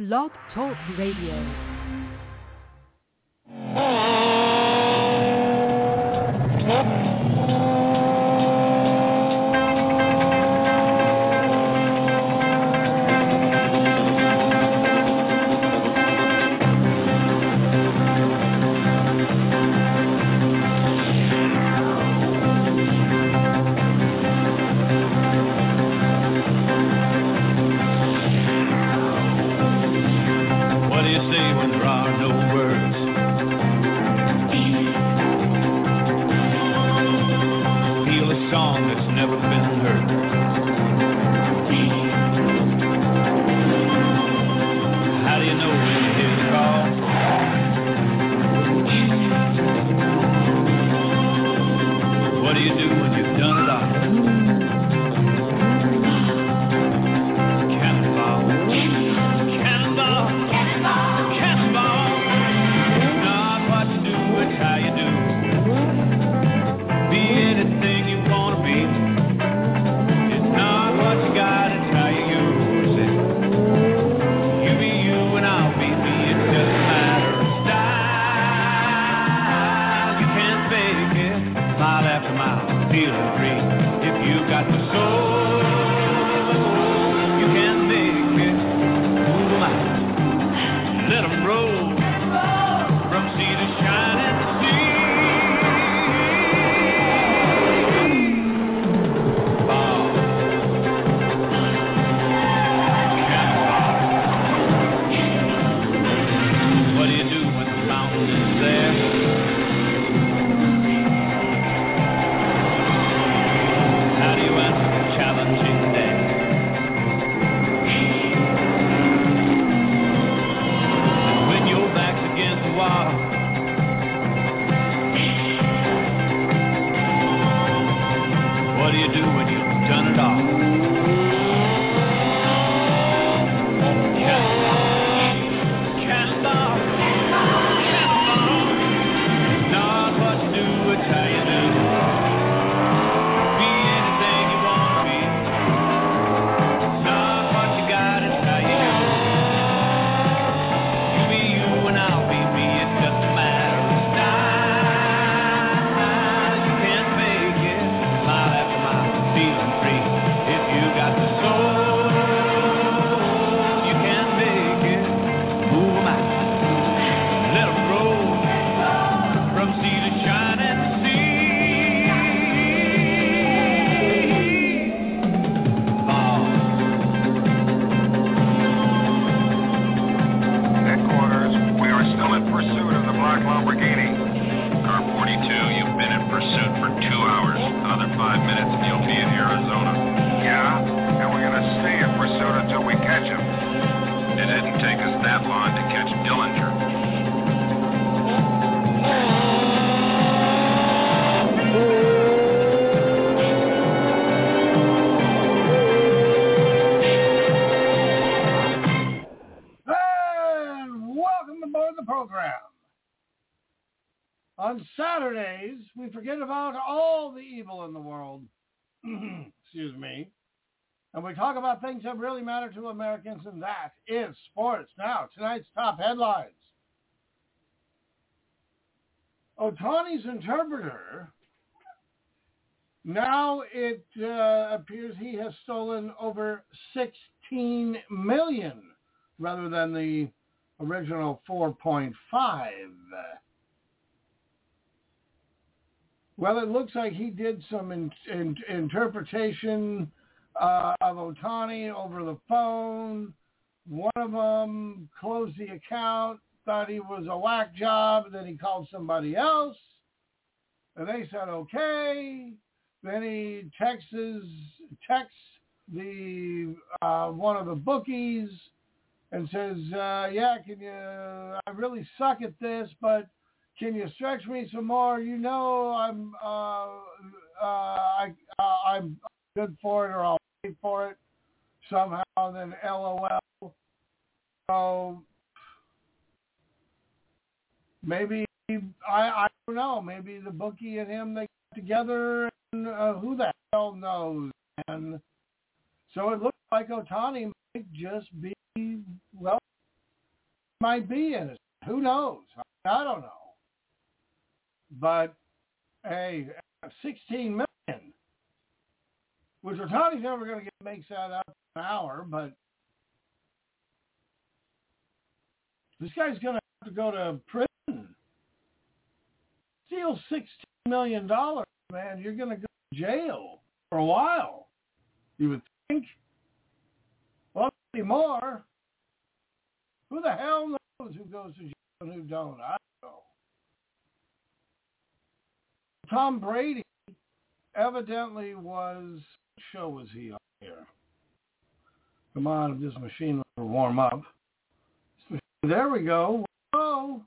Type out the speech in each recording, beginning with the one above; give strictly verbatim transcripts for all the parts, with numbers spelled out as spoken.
Blog Talk Radio. On Saturdays, we forget about all the evil in the world, excuse me, and we talk about things that really matter to Americans, and that is sports. Now, tonight's top headlines. Ohtani's interpreter, now it uh, appears he has stolen over sixteen million dollars rather than the original four point five. Well, it looks like he did some in, in, interpretation uh, of Ohtani over the phone. One of them closed the account, thought he was a whack job, and then he called somebody else, and they said okay. Then he texts texts the uh, one of the bookies and says, uh, "Yeah, can you? I really suck at this, but." Can you stretch me some more? You know I'm uh, uh, I uh, I'm good for it, or I'll pay for it somehow. Then LOL. So maybe I I don't know. Maybe the bookie and him, they got together, and uh, who the hell knows? And so it looks like Ohtani might just be, well, might be innocent. Who knows? I don't know. But, hey, sixteen million, which Otani's never going to get makes that up in an hour, but this guy's going to have to go to prison. Steal sixteen million dollars, man. You're going to go to jail for a while, you would think. Well, not anymore. Who the hell knows who goes to jail and who don't? I don't know. Tom Brady evidently was, what show was he on here? Come on, if this machine will warm up. There we go. Whoa.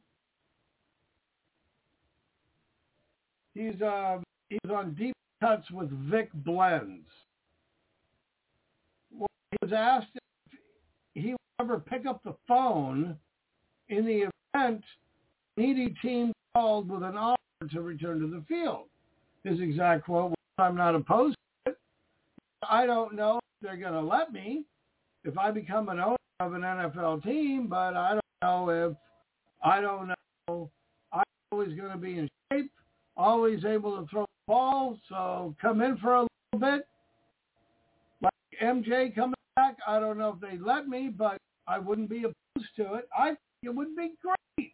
He's uh, he's on Deep Cuts with Vic Blends. Well, he was asked if he would ever pick up the phone in the event needy team called with an offer to return to the field. His exact quote was, "I'm not opposed to it. I don't know if they're going to let me if I become an owner of an N F L team, but I don't know if, I don't know. I'm always going to be in shape, always able to throw the ball, so come in for a little bit. Like M J coming back, I don't know if they let me, but I wouldn't be opposed to it. I think it would be great."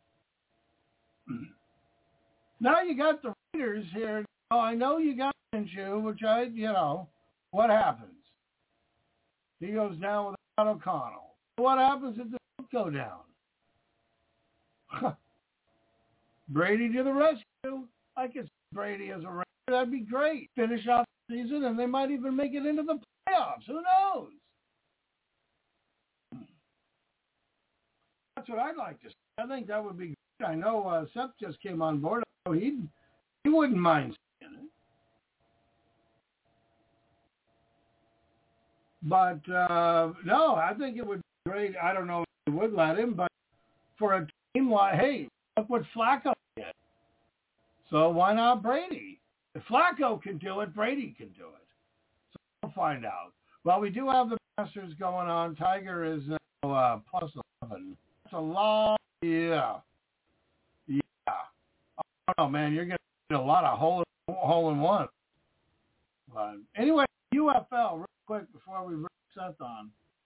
Now you got the Raiders here. Oh, I know you got Minshew, which I, you know, what happens? He goes down without O'Connell. What happens if the go down? Brady to the rescue. I could see Brady as a Raider. That'd be great. Finish off the season, and they might even make it into the playoffs. Who knows? That's what I'd like to see. I think that would be great. I know uh, Seth just came on board. So he he wouldn't mind seeing it. But, uh, no, I think it would be great. I don't know if they would let him, but for a team like, hey, look what Flacco did. So why not Brady? If Flacco can do it, Brady can do it. So we'll find out. Well, we do have the Masters going on. Tiger is now uh, plus eleven. That's a lot. Yeah. Yeah. I don't know, man. You're going to get a lot of hole, hole in one. But anyway, U F L, real quick before we bring Seth on.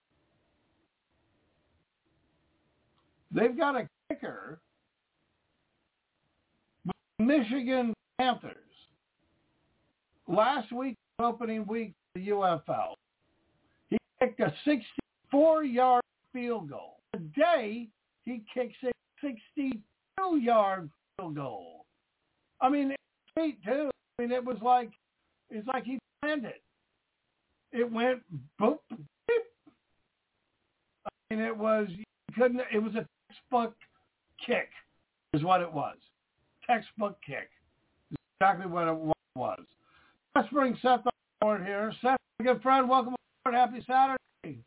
They've got a kicker, Michigan Panthers. Last week, opening week for the U F L, he kicked a sixty-four-yard field goal. Today, he kicks a sixty-two-yard field goal. I mean, it's sweet, too. I mean, it was like, it's like he planned it. It went boop, beep. I mean, it was, you couldn't, it was a textbook kick is what it was. Textbook kick. Is exactly what it was. Let's bring Seth on board here. Seth, my good friend, welcome aboard. Happy Saturday.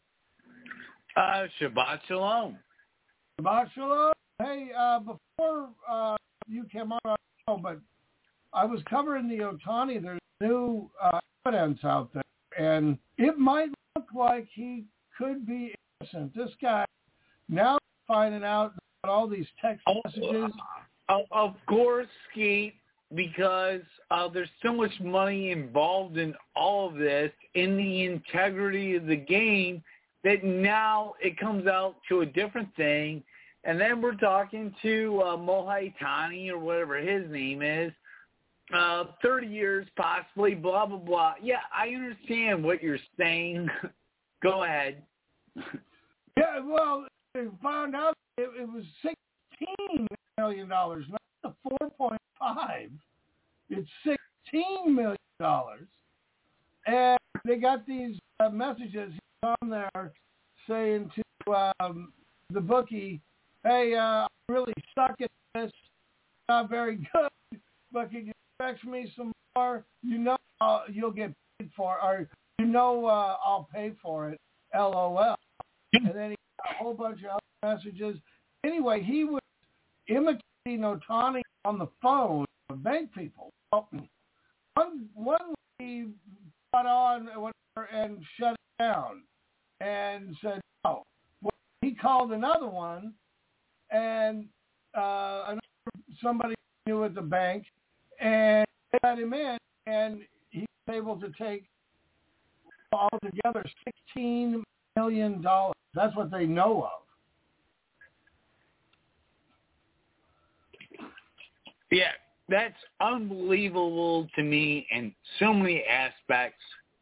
Uh, Shabbat Shalom. Shabbat Shalom. Hey, uh, before uh, you came on, I don't know, but I was covering the Otani. There's new uh, evidence out there, and it might look like he could be innocent. This guy now finding out about all these text messages. Oh, of course, Skeet, because uh, there's so much money involved in all of this, in the integrity of the game, that now it comes out to a different thing. And then we're talking to uh, Mohai Tani, or whatever his name is, uh, thirty years possibly, blah, blah, blah. Yeah, I understand what you're saying. Go ahead. Yeah, well, they found out it, it was sixteen million dollars, not the four point five. It's sixteen million dollars. And they got these uh, messages on there saying to um, the bookie, hey, uh, I really suck at this. Not very good, but can you fetch me some more? You know uh, you'll get paid for it, or you know uh, I'll pay for it, LOL. And then he got a whole bunch of other messages. Anyway, he was imitating Otani on the phone with bank people. One, one lady got on and shut it down and said, no. Well, he he called another one, and uh, another, somebody knew at the bank, and they let him in, and he was able to take altogether sixteen million dollars. That's what they know of. Yeah, that's unbelievable to me in so many aspects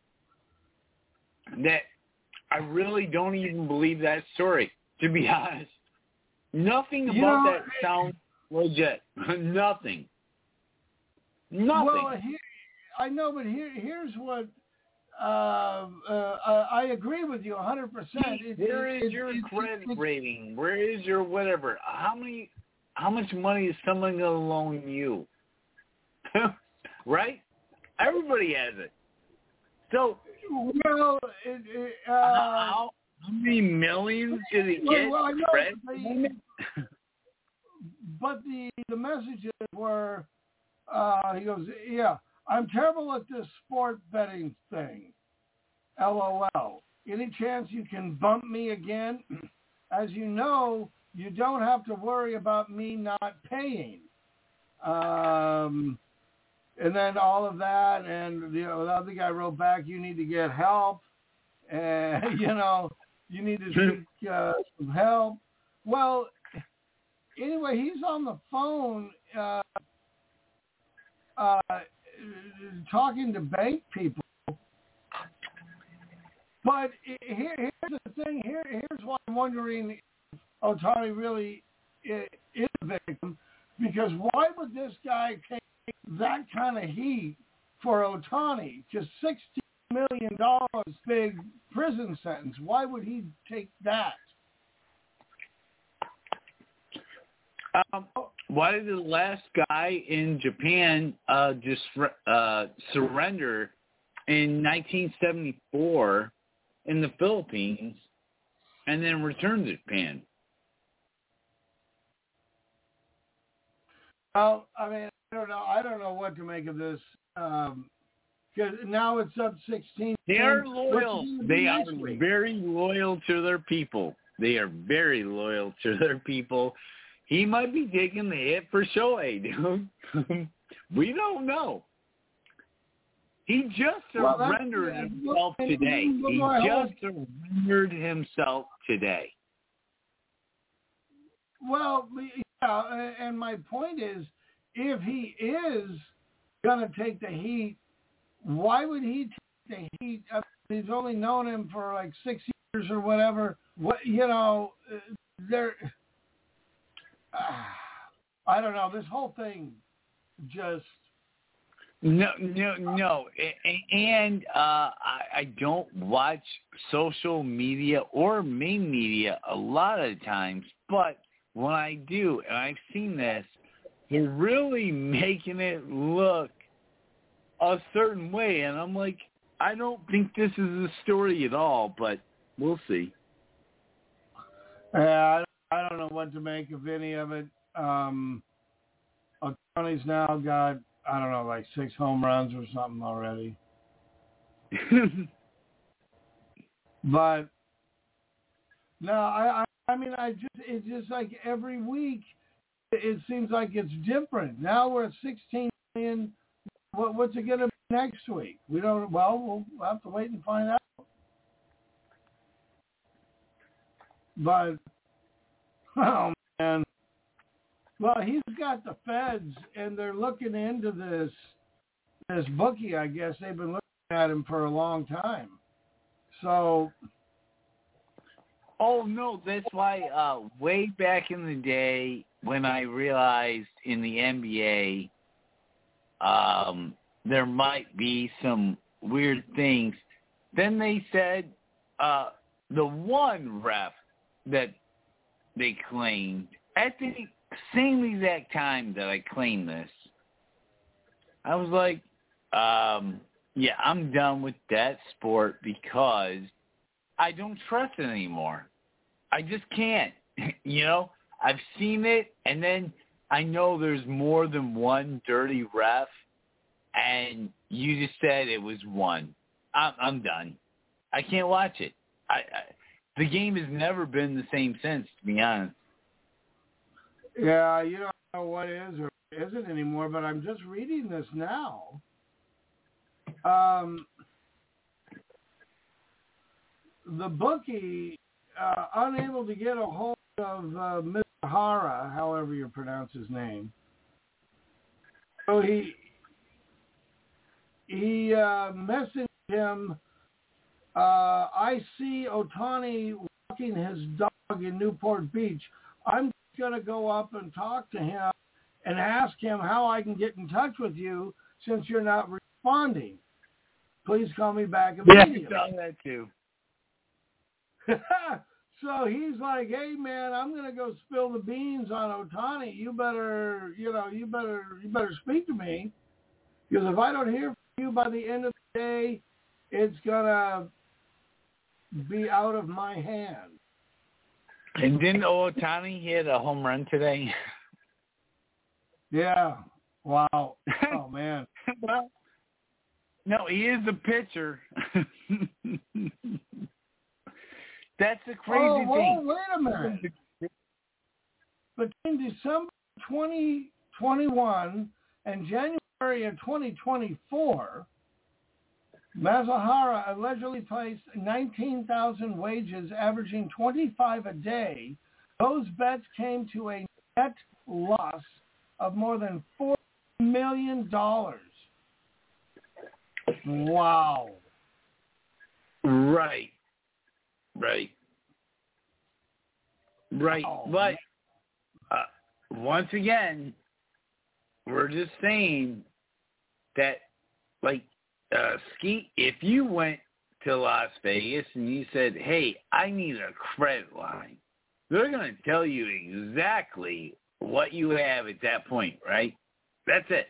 that I really don't even believe that story, to be honest. Nothing about you know, that sounds legit. Nothing. Nothing. Well, here, I know, but here, here's what uh, uh, I agree with you one hundred percent. It, Where it, is it, your it, credit it, rating? Where is your whatever? How many? How much money is someone going to loan you? Right? Everybody has it. So, well, it, it, uh, how, how many millions did he get? Well, I know, Fred? but, but the the messages were, uh, he goes, yeah, I'm terrible at this sport betting thing. LOL. Any chance you can bump me again? As you know, you don't have to worry about me not paying. Um, and then all of that, and you know, the other guy wrote back, you need to get help, and you know, you need to seek uh, some help. Well, anyway, he's on the phone uh, uh, talking to bank people. But here, here's the thing. Here, here's why I'm wondering if Ohtani really is a victim. Because why would this guy take that kind of heat for Ohtani? Just sixteen million dollars big prison sentence. Why would he take that? Um, why did the last guy in Japan uh, just uh, surrender in nineteen seventy-four in the Philippines and then return to Japan? Well, I mean, I don't know. I don't know what to make of this. Um, because now it's up sixteen. They are loyal. They are week? very loyal to their people. They are very loyal to their people. He might be taking the hit for Shohei, dude. We don't know. He just well, surrendered himself today. He just surrendered himself today. Well, yeah, and my point is, if he is going to take the heat, why would he take the heat? I mean, he's only known him for like six years or whatever. What you know, there. Uh, I don't know. This whole thing just. No, no, no. And uh, I, I don't watch social media or main media a lot of times, but when I do, and I've seen this, they're really making it look a certain way, and I'm like, I don't think this is the story at all, but we'll see. Yeah, I, I don't know what to make of any of it. Um, Ohtani's now got, I don't know, like six home runs or something already. But no, I, I, I mean, I just, it's just like every week, it seems like it's different. Now we're at sixteen million. What, what's it going to be next week? We don't. Well, we'll have to wait and find out. But oh man, well, he's got the feds, and they're looking into this. This bookie, I guess they've been looking at him for a long time. So. Oh, no, that's why uh, way back in the day when I realized in the N B A um, there might be some weird things, then they said uh, the one ref that they claimed, at the same exact time that I claimed this, I was like, um, yeah, I'm done with that sport because I don't trust it anymore. I just can't. You know, I've seen it, and then I know there's more than one dirty ref, and you just said it was one. I'm, I'm done. I can't watch it. I, I the game has never been the same since, to be honest. Yeah, you don't know what is or isn't anymore, but I'm just reading this now. Um, the bookie, uh, unable to get a hold of uh, Mister Hara, however you pronounce his name. So he he uh, messaged him, uh, I see Otani walking his dog in Newport Beach. I'm going to go up and talk to him and ask him how I can get in touch with you since you're not responding. Please call me back immediately. Yeah, I've done that too. So he's like, hey man, I'm gonna go spill the beans on Otani. You better, you know, you better, you better speak to me, because if I don't hear from you by the end of the day, it's gonna be out of my hand. And didn't Otani hit a home run today? Yeah. Wow. Oh man. Well, no, he is a pitcher. That's the crazy oh, whoa, thing. Wait a minute. Between December twenty twenty-one and January of twenty twenty-four, Mazahara allegedly placed nineteen thousand wagers, averaging twenty-five a day. Those bets came to a net loss of more than four million dollars. Wow. Right. Right. Right. Oh, but uh, once again, we're just saying that, like, uh, Skeet, if you went to Las Vegas and you said, hey, I need a credit line, they're going to tell you exactly what you have at that point, right? That's it.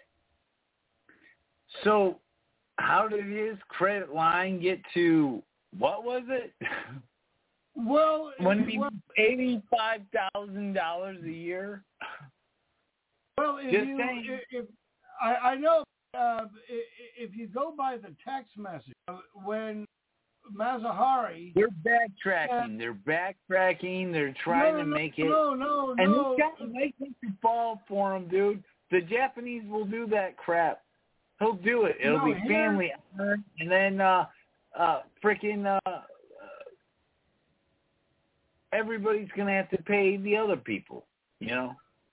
So how did his credit line get to, what was it? Well, when he well, eighty-five thousand dollars a year. Well, if Just you, saying. if, if I, I know, uh, if you go by the text message, when Mazahari, they're backtracking. Uh, they're backtracking. They're trying no, to no, make it. No, no, and no. this guy makes it fall for him, dude. The Japanese will do that crap. He'll do it. It'll no, be here, family, and then uh, uh, freaking. Uh, everybody's going to have to pay the other people, you know?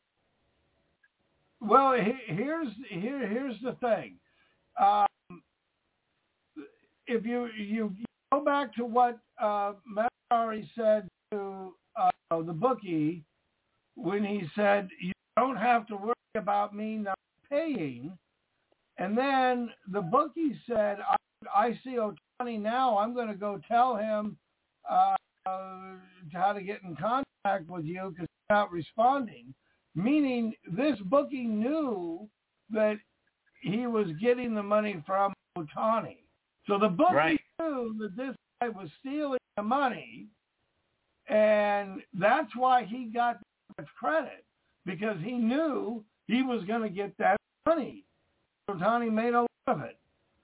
Well, here's here here's the thing. Um, if you, you go back to what uh, Mazahari said to uh, the bookie when he said, you don't have to worry about me not paying, and then the bookie said, I, I see Otani now, I'm going to go tell him uh, Uh, how to get in contact with you because you're not responding, meaning this bookie knew that he was getting the money from Otani. So the bookie right. knew that this guy was stealing the money, and that's why he got that much credit, because he knew he was going to get that money. Otani made a lot of it.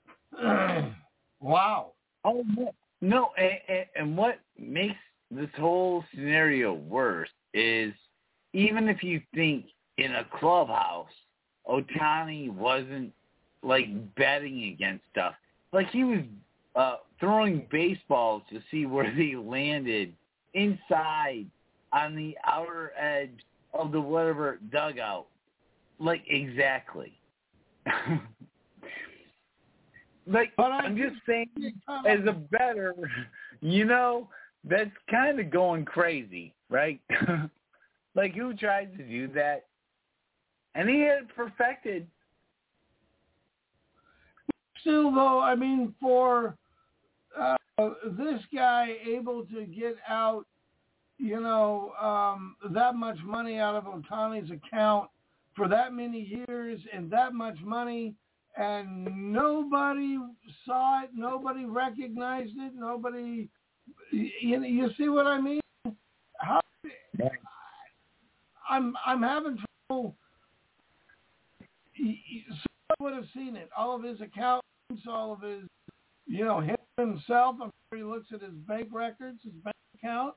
Wow. Oh, no. No, and, and what makes this whole scenario worse is even if you think in a clubhouse, Otani wasn't, like, betting against stuff. Like, he was uh, throwing baseballs to see where they landed inside on the outer edge of the whatever dugout. Like, exactly. Like, but I'm just saying, as a bettor, you know, that's kind of going crazy, right? Like, who tried to do that? And he had it perfected. Still, though, I mean, for uh, this guy able to get out, you know, um, that much money out of Otani's account for that many years and that much money, and nobody saw it, nobody recognized it, nobody, you, you see what I mean? How, I'm I'm having trouble. Someone would have seen it. All of his accounts, all of his, you know, him himself. I'm sure he looks at his bank records, his bank account?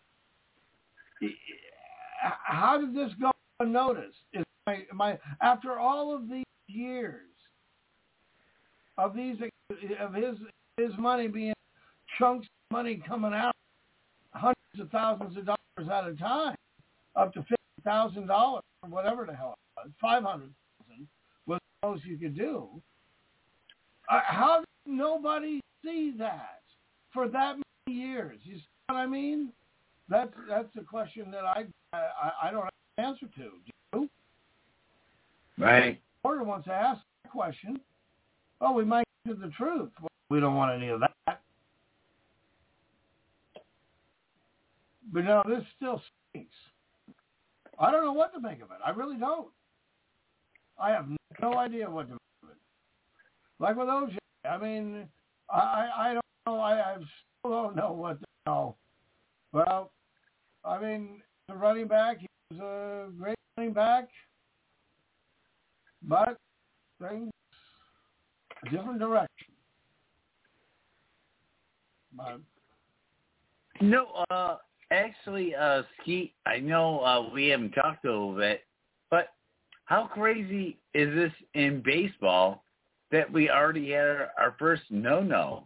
How did this go unnoticed? Is my, my after all of these years of these of his his money being chunks of money coming out, hundreds of thousands of dollars at a time, up to fifty thousand dollars or whatever the hell it was, five hundred thousand was the most you could do. Uh, how did nobody see that for that many years? You see what I mean? That's that's a question that I I, I don't have an answer to. Do you? Right. Porter wants to ask that question. Oh, we might get to the truth. Well, we don't want any of that. But no, this still stinks. I don't know what to make of it. I really don't. I have no idea what to make of it. Like with O J, I mean, I I don't know. I, I still don't know what to know. Well, I mean, the running back, he was a great running back, but things a different direction. But No, uh, actually, uh, Skeet, I know uh, we haven't talked a little bit, but how crazy is this in baseball that we already had our, our first no-no?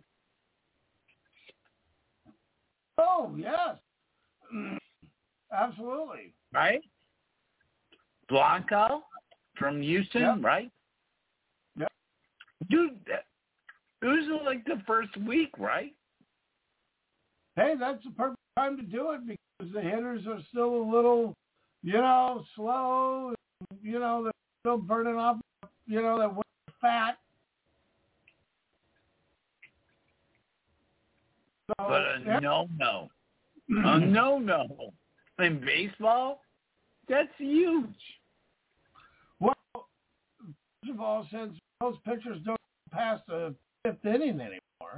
oh yes, absolutely. Right? Blanco from Houston, Yep. right? Yep. Dude, that, it was like the first week, right? Hey, that's the perfect time to do it because the hitters are still a little, you know, slow. You know, they're still burning off, you know, that fat. So, But a yeah. no-no. A no-no. In baseball, that's huge. Well, first of all, since most pitchers don't pass the fifth inning anymore.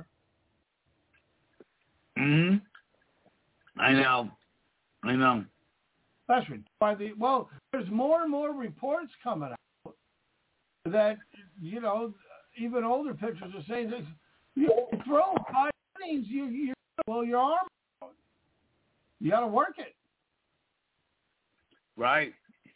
Hmm. I know. I know. That's by the well. There's more and more reports coming out that you know even older pitchers are saying this. You throw five innings, you you well your arm out. You got to work it. Right.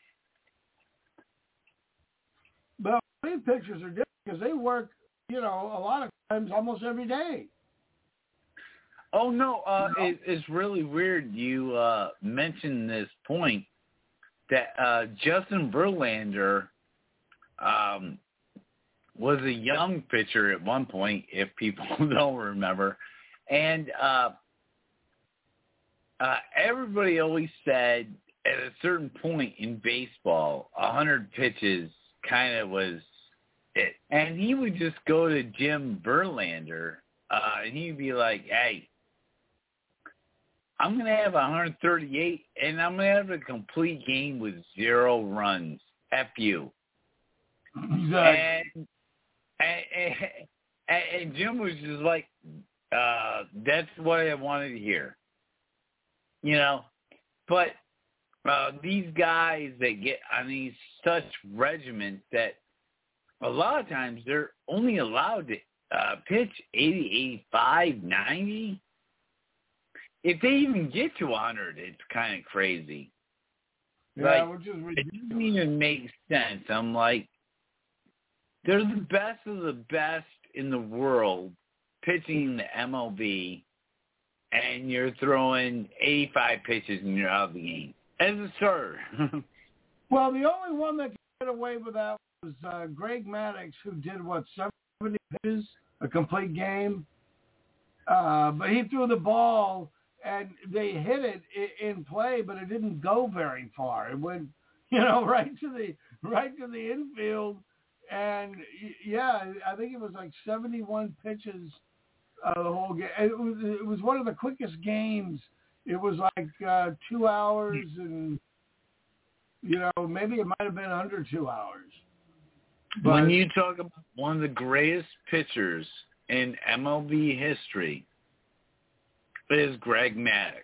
But these pitchers are different because they work, you know, a lot of times almost every day. Oh, no, uh, it, it's really weird you uh, mentioned this point that uh, Justin Verlander um, was a young pitcher at one point, if people don't remember. And uh, uh, everybody always said at a certain point in baseball, one hundred pitches kind of was it. And he would just go to Jim Verlander, uh, and he'd be like, hey, I'm going to have one hundred thirty-eight, and I'm going to have a complete game with zero runs. F you. Exactly. And, and, and, and Jim was just like, uh, that's what I wanted to hear. You know? But uh, these guys that get on these such regiments that a lot of times they're only allowed to uh, pitch eighty, eighty-five, ninety. If they even get to one hundred, it's kind of crazy. Yeah, like, which is it ridiculous. doesn't even make sense. I'm like, they're the best of the best in the world pitching the M L B, and you're throwing eighty-five pitches and you're out of the game. As a starter. Well, the only one that could get away with that was uh, Greg Maddux, who did, what, seventy pitches, a complete game? Uh, but he threw the ball, and they hit it in play, but it didn't go very far. It went, you know, right to the right to the infield, and yeah, I think it was like seventy-one pitches uh, the whole game. It was it was one of the quickest games. It was like uh, two hours, and you know, maybe it might have been under two hours. But when you talk about one of the greatest pitchers in M L B history, is Greg Maddux.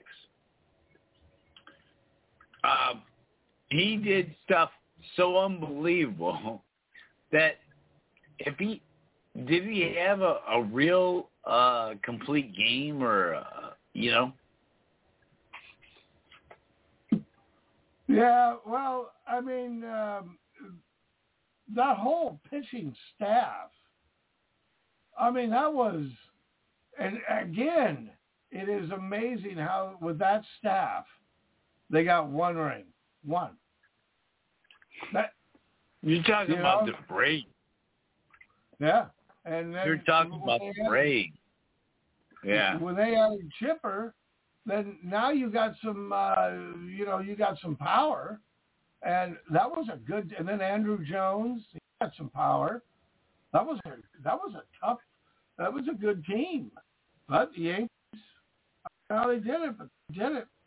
Uh, he did stuff so unbelievable that if he did he have a, a real uh, complete game or uh, you know Yeah, well, I mean, um, that whole pitching staff, I mean, that was, and again, it is amazing how with that staff, they got one ring. One. That, You're talking you about know, the Braves. Yeah. And then You're talking about the Braves. Yeah. When they added Chipper, then now you got some, uh, you know, you got some power. And that was a good, and then Andrew Jones, he got some power. That was a, that was a tough, that was a good team. But the Yankees, I don't know how they did it, but they did it.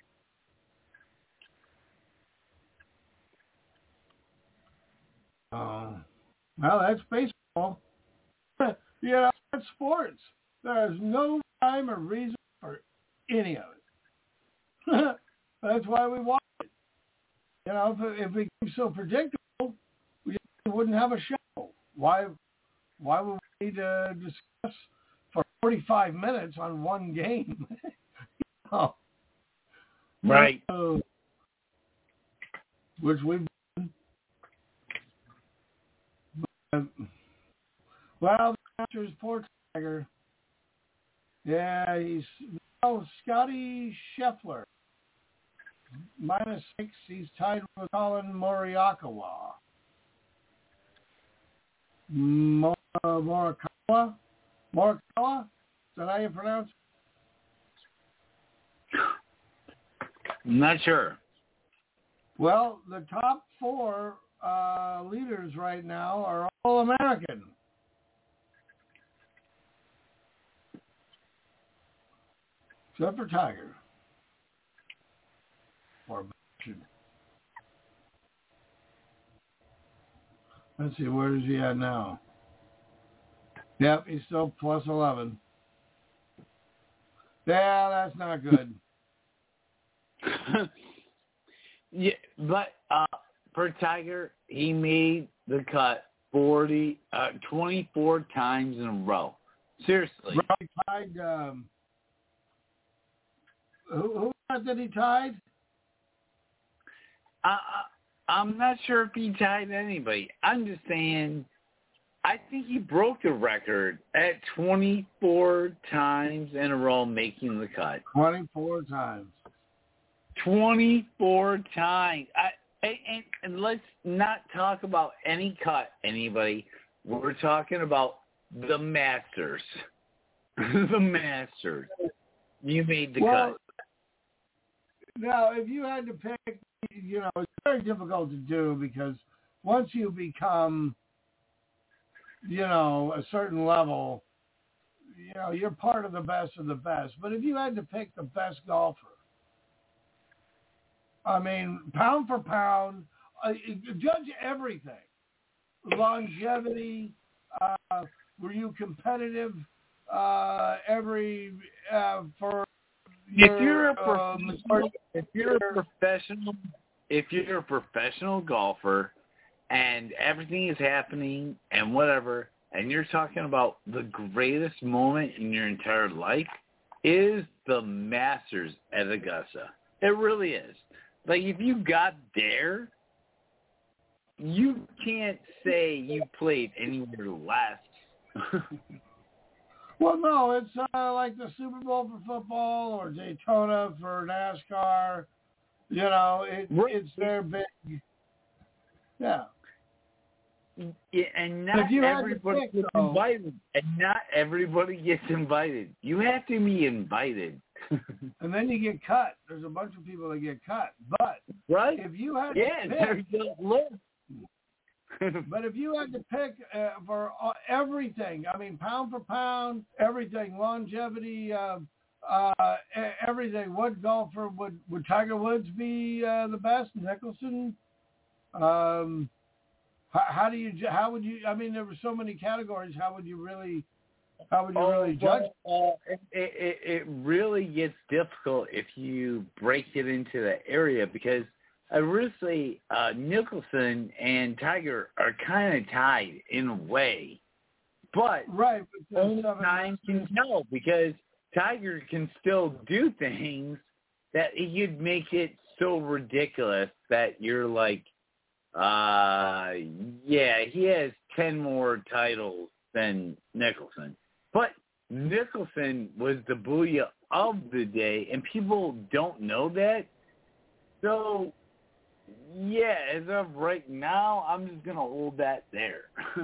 Uh, well, that's baseball. You know, that's sports. There's no rhyme or reason for any of it. That's why we watch it. You know, if, if it became so predictable, we wouldn't have a show. Why? Why would we need to discuss for forty-five minutes on one game? Oh. Right. So, which we've done. But, well, the Masters, poor Tiger. Yeah, he's well, Scotty Scheffler. Minus six, he's tied with Colin Morikawa. Mor- Morikawa? Morikawa? Is that how you pronounce it? I'm not sure. Well, the top four uh, leaders right now are all American. Except for Tiger. Or let's see, where is he at now? Yep, he's still plus eleven. Yeah, that's not good. Yeah, but uh, for Tiger, he made the cut forty, uh, twenty-four times in a row. Seriously. Right, tied. Um, who who was that he tied? I, I, I'm not sure if he tied anybody. I'm just saying, I think he broke the record at twenty-four times in a row making the cut. twenty-four times. twenty-four times. I, and, and let's not talk about any cut, anybody. We're talking about the Masters. The Masters. You made the well, cut. Now, if you had to pick, you know, it's very difficult to do because once you become, you know, a certain level, you know, you're part of the best of the best. But if you had to pick the best golfer, I mean, pound for pound, uh, judge everything. Longevity, uh, were you competitive uh, every, uh, for your, if you're a uh, professional, if you're a professional, if you're a professional golfer and everything is happening and whatever, and you're talking about the greatest moment in your entire life, is the Masters at Augusta. It really is. Like, if you got there, you can't say you played anywhere less. Well, no, it's uh, like the Super Bowl for football or Daytona for NASCAR. You know, it, it's their big. Yeah. Yeah, and not everybody pick, gets though, invited. And not everybody gets invited. You have to be invited. And then you get cut. There's a bunch of people that get cut. But right? If you had yeah, to pick, there's a list. But if you had to pick uh, for everything, I mean, pound for pound, everything, longevity, uh, uh, everything, what golfer would, would Tiger Woods be uh, the best? Nicholson? Um, how, how do you, how would you, I mean, there were so many categories. How would you really, how would you oh, really judge? Well, uh, it, it, it really gets difficult if you break it into that area because originally, uh, Nicholson and Tiger are kind of tied in a way, but right, but only time can tell because Tiger can still do things that he could make it so ridiculous that you're like, uh, yeah, he has ten more titles than Nicholson. But Nicholson was the Booyah of the day, and people don't know that. So, yeah, as of right now, I'm just going to hold that there.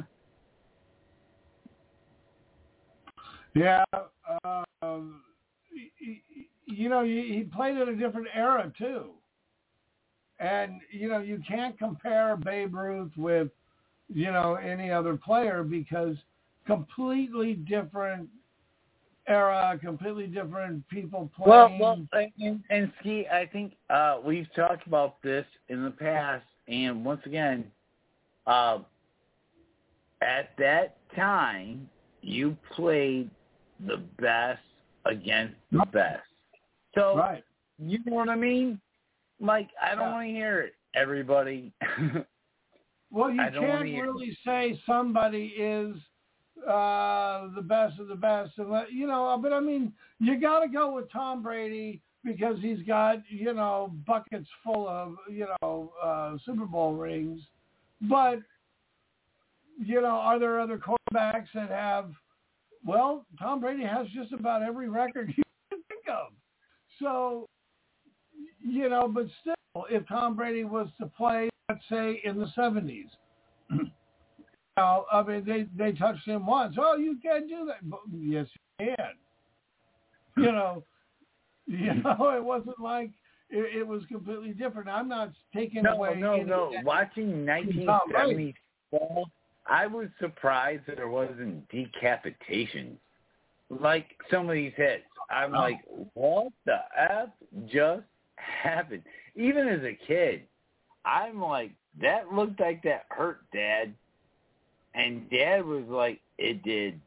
Yeah, um, you know, he played in a different era, too. And, you know, you can't compare Babe Ruth with, you know, any other player because completely different era, completely different people playing. Well, well, and, and Ski, I think uh, we've talked about this in the past, and once again, uh, at that time, you played the best against the best. So, right. You know what I mean? Like, I don't yeah. want to hear it, everybody. Well, you can't really say somebody is uh, the best of the best. And let, you know, but I mean, you got to go with Tom Brady because he's got, you know, buckets full of, you know, uh, Super Bowl rings. But, you know, are there other quarterbacks that have, well, Tom Brady has just about every record you can think of. So, you know, but still, if Tom Brady was to play, let's say, in the seventies, now, I mean, they, they touched him once. Oh, you can't do that. But yes, you can. You know, you know, it wasn't like it, it was completely different. I'm not taking no, away. No, no, no. That. Watching nineteen seventy-four, I was surprised that there wasn't decapitation. Like some of these hits. I'm oh. like, what the F just happened? Even as a kid, I'm like, that looked like that hurt, Dad. And Dad was like, it did.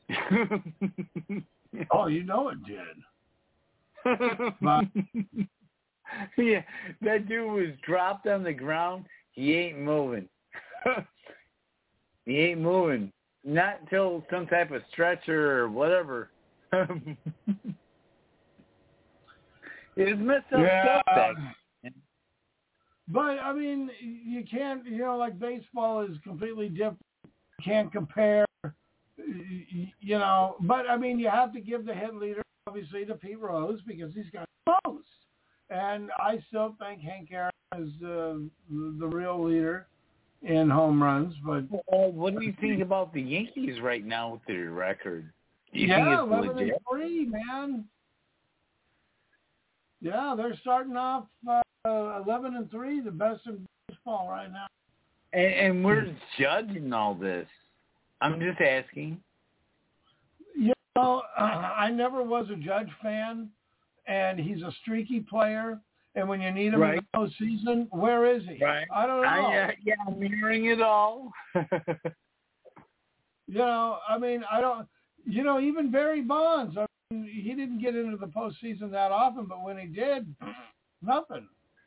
Oh, you know it did. But, yeah, that dude was dropped on the ground. He ain't moving. He ain't moving. Not until some type of stretcher or whatever. It's messed up yeah. stuff back. But, I mean, you can't, you know, like baseball is completely different. You can't compare, you know. But, I mean, you have to give the head leader, obviously, to Pete Rose because he's got the most. And I still think Hank Aaron is uh, the real leader in home runs. But well, what do you think about the Yankees right now with their record? Do you yeah, think it's eleven legit? and three, man. Yeah, they're starting off uh, eleven and three, the best in baseball right now. And, and we're judging all this. I'm just asking. You know, uh, I never was a Judge fan, and he's a streaky player. And when you need him right. in the postseason, where is he? Right. I don't know. I, uh, yeah, I'm hearing it all. You know, I mean, I don't. You know, even Barry Bonds. I mean, he didn't get into the postseason that often, but when he did, nothing.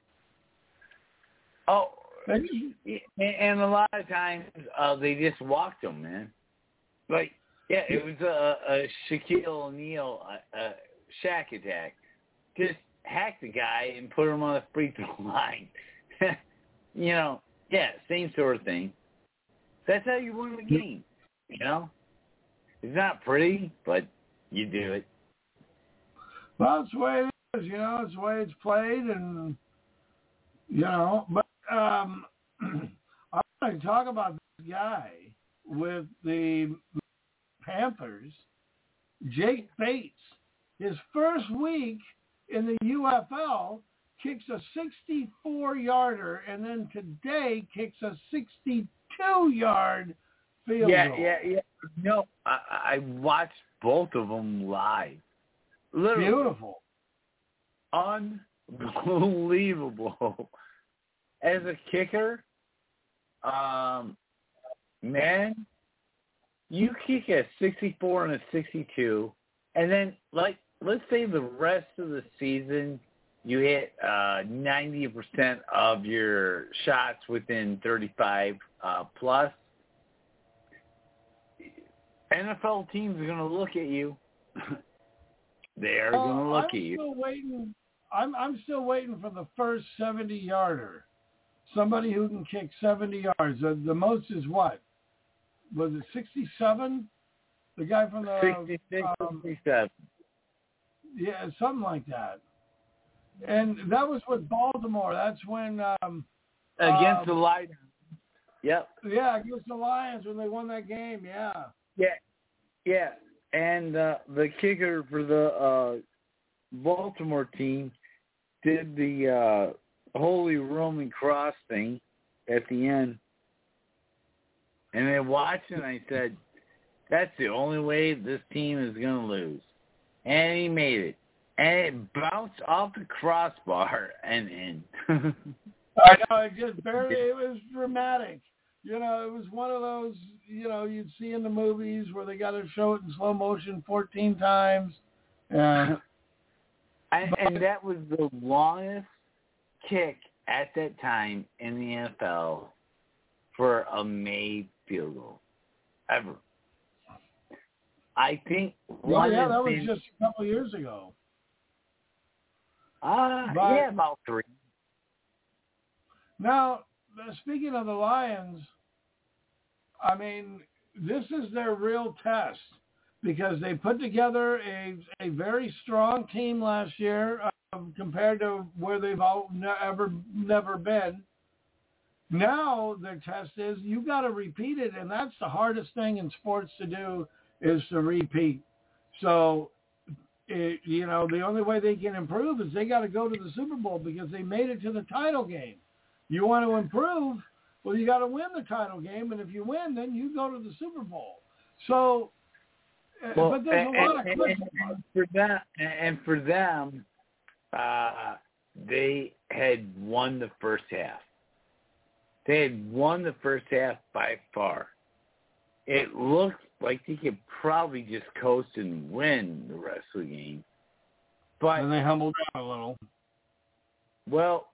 Oh, and a lot of times uh, they just walked him, man. Like, yeah, it was a, a Shaquille O'Neal, a, a Shaq attack. Just hack the guy and put him on the free throw line. You know, yeah, same sort of thing. That's how you win the game, you know? It's not pretty, but you do it. Well, it's the way it is, you know. It's the way it's played, and, you know. But um, I want to talk about this guy with the Panthers, Jake Bates. His first week in the U F L, kicks a sixty-four-yarder, and then today kicks a sixty-two-yard field yeah, goal. Yeah, yeah, No, I, I watched both of them live. Literally. Beautiful. Unbelievable. As a kicker, um, man, you kick a sixty-four and a sixty-two, and then, like, let's say the rest of the season you hit uh, ninety percent of your shots within thirty-five uh, plus. N F L teams are going to look at you. They are well, going to look I'm at you. Still waiting, I'm I'm still waiting for the first seventy-yarder. Somebody who can kick seventy yards. The, the most is what? Was it sixty-seven? The guy from the sixty-six, um, sixty-seven. Yeah, something like that. And that was with Baltimore. That's when um, against uh, the Lions. Yep. Yeah, against the Lions when they won that game. Yeah. Yeah. Yeah. And uh, the kicker for the uh, Baltimore team did the uh, Holy Roman Cross thing at the end. And I watched it and I said, that's the only way this team is going to lose. And he made it. And it bounced off the crossbar and in. I know, it just barely, it was dramatic. You know, it was one of those, you know, you'd see in the movies where they got to show it in slow motion fourteen times. Yeah. and, and that was the longest kick at that time in the N F L for a made field goal ever. I think Well, yeah, that was been, just a couple of years ago. Uh, but, yeah, about three. Now, speaking of the Lions, I mean, this is their real test because they put together a a very strong team last year uh, compared to where they've all ne- ever never been. Now their test is you got to repeat it, and that's the hardest thing in sports to do is to repeat. So, it, you know, the only way they can improve is they got to go to the Super Bowl because they made it to the title game. You want to improve, well, you got to win the title game, and if you win, then you go to the Super Bowl. So, well, but there's and, a lot and, of and, and for them, and for them, uh, they had won the first half. They had won the first half by far. It looked like they could probably just coast and win the rest of the game. But and they humbled down a little. Well,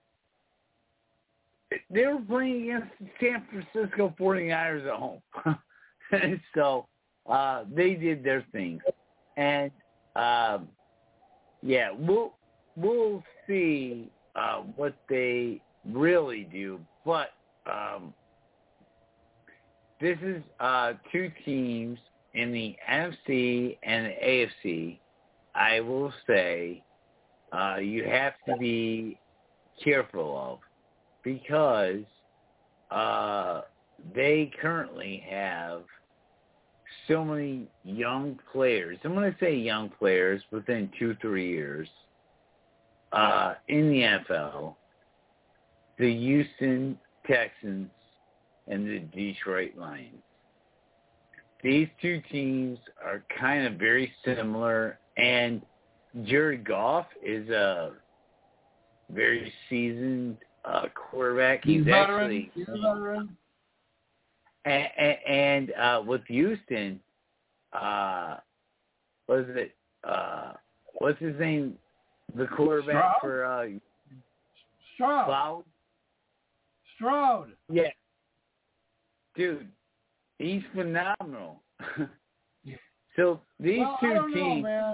they were playing against the San Francisco forty-niners at home. so uh, they did their thing. And, um, yeah, we'll, we'll see uh, what they really do. But um, this is uh, two teams in the N F C and the A F C. I will say uh, you have to be careful of because uh, they currently have so many young players. I'm going to say young players within two, three years uh, in the N F L. The Houston Texans and the Detroit Lions. These two teams are kind of very similar, and Jared Goff is a very seasoned uh, quarterback. He's, He's actually He's veteran. And, and, and uh, with Houston, uh, what is it? Uh, what's his name? The quarterback Stroud? for uh, Stroud. Cloud? Stroud. Yeah. Dude, he's phenomenal. so these well, two I don't teams. know, man.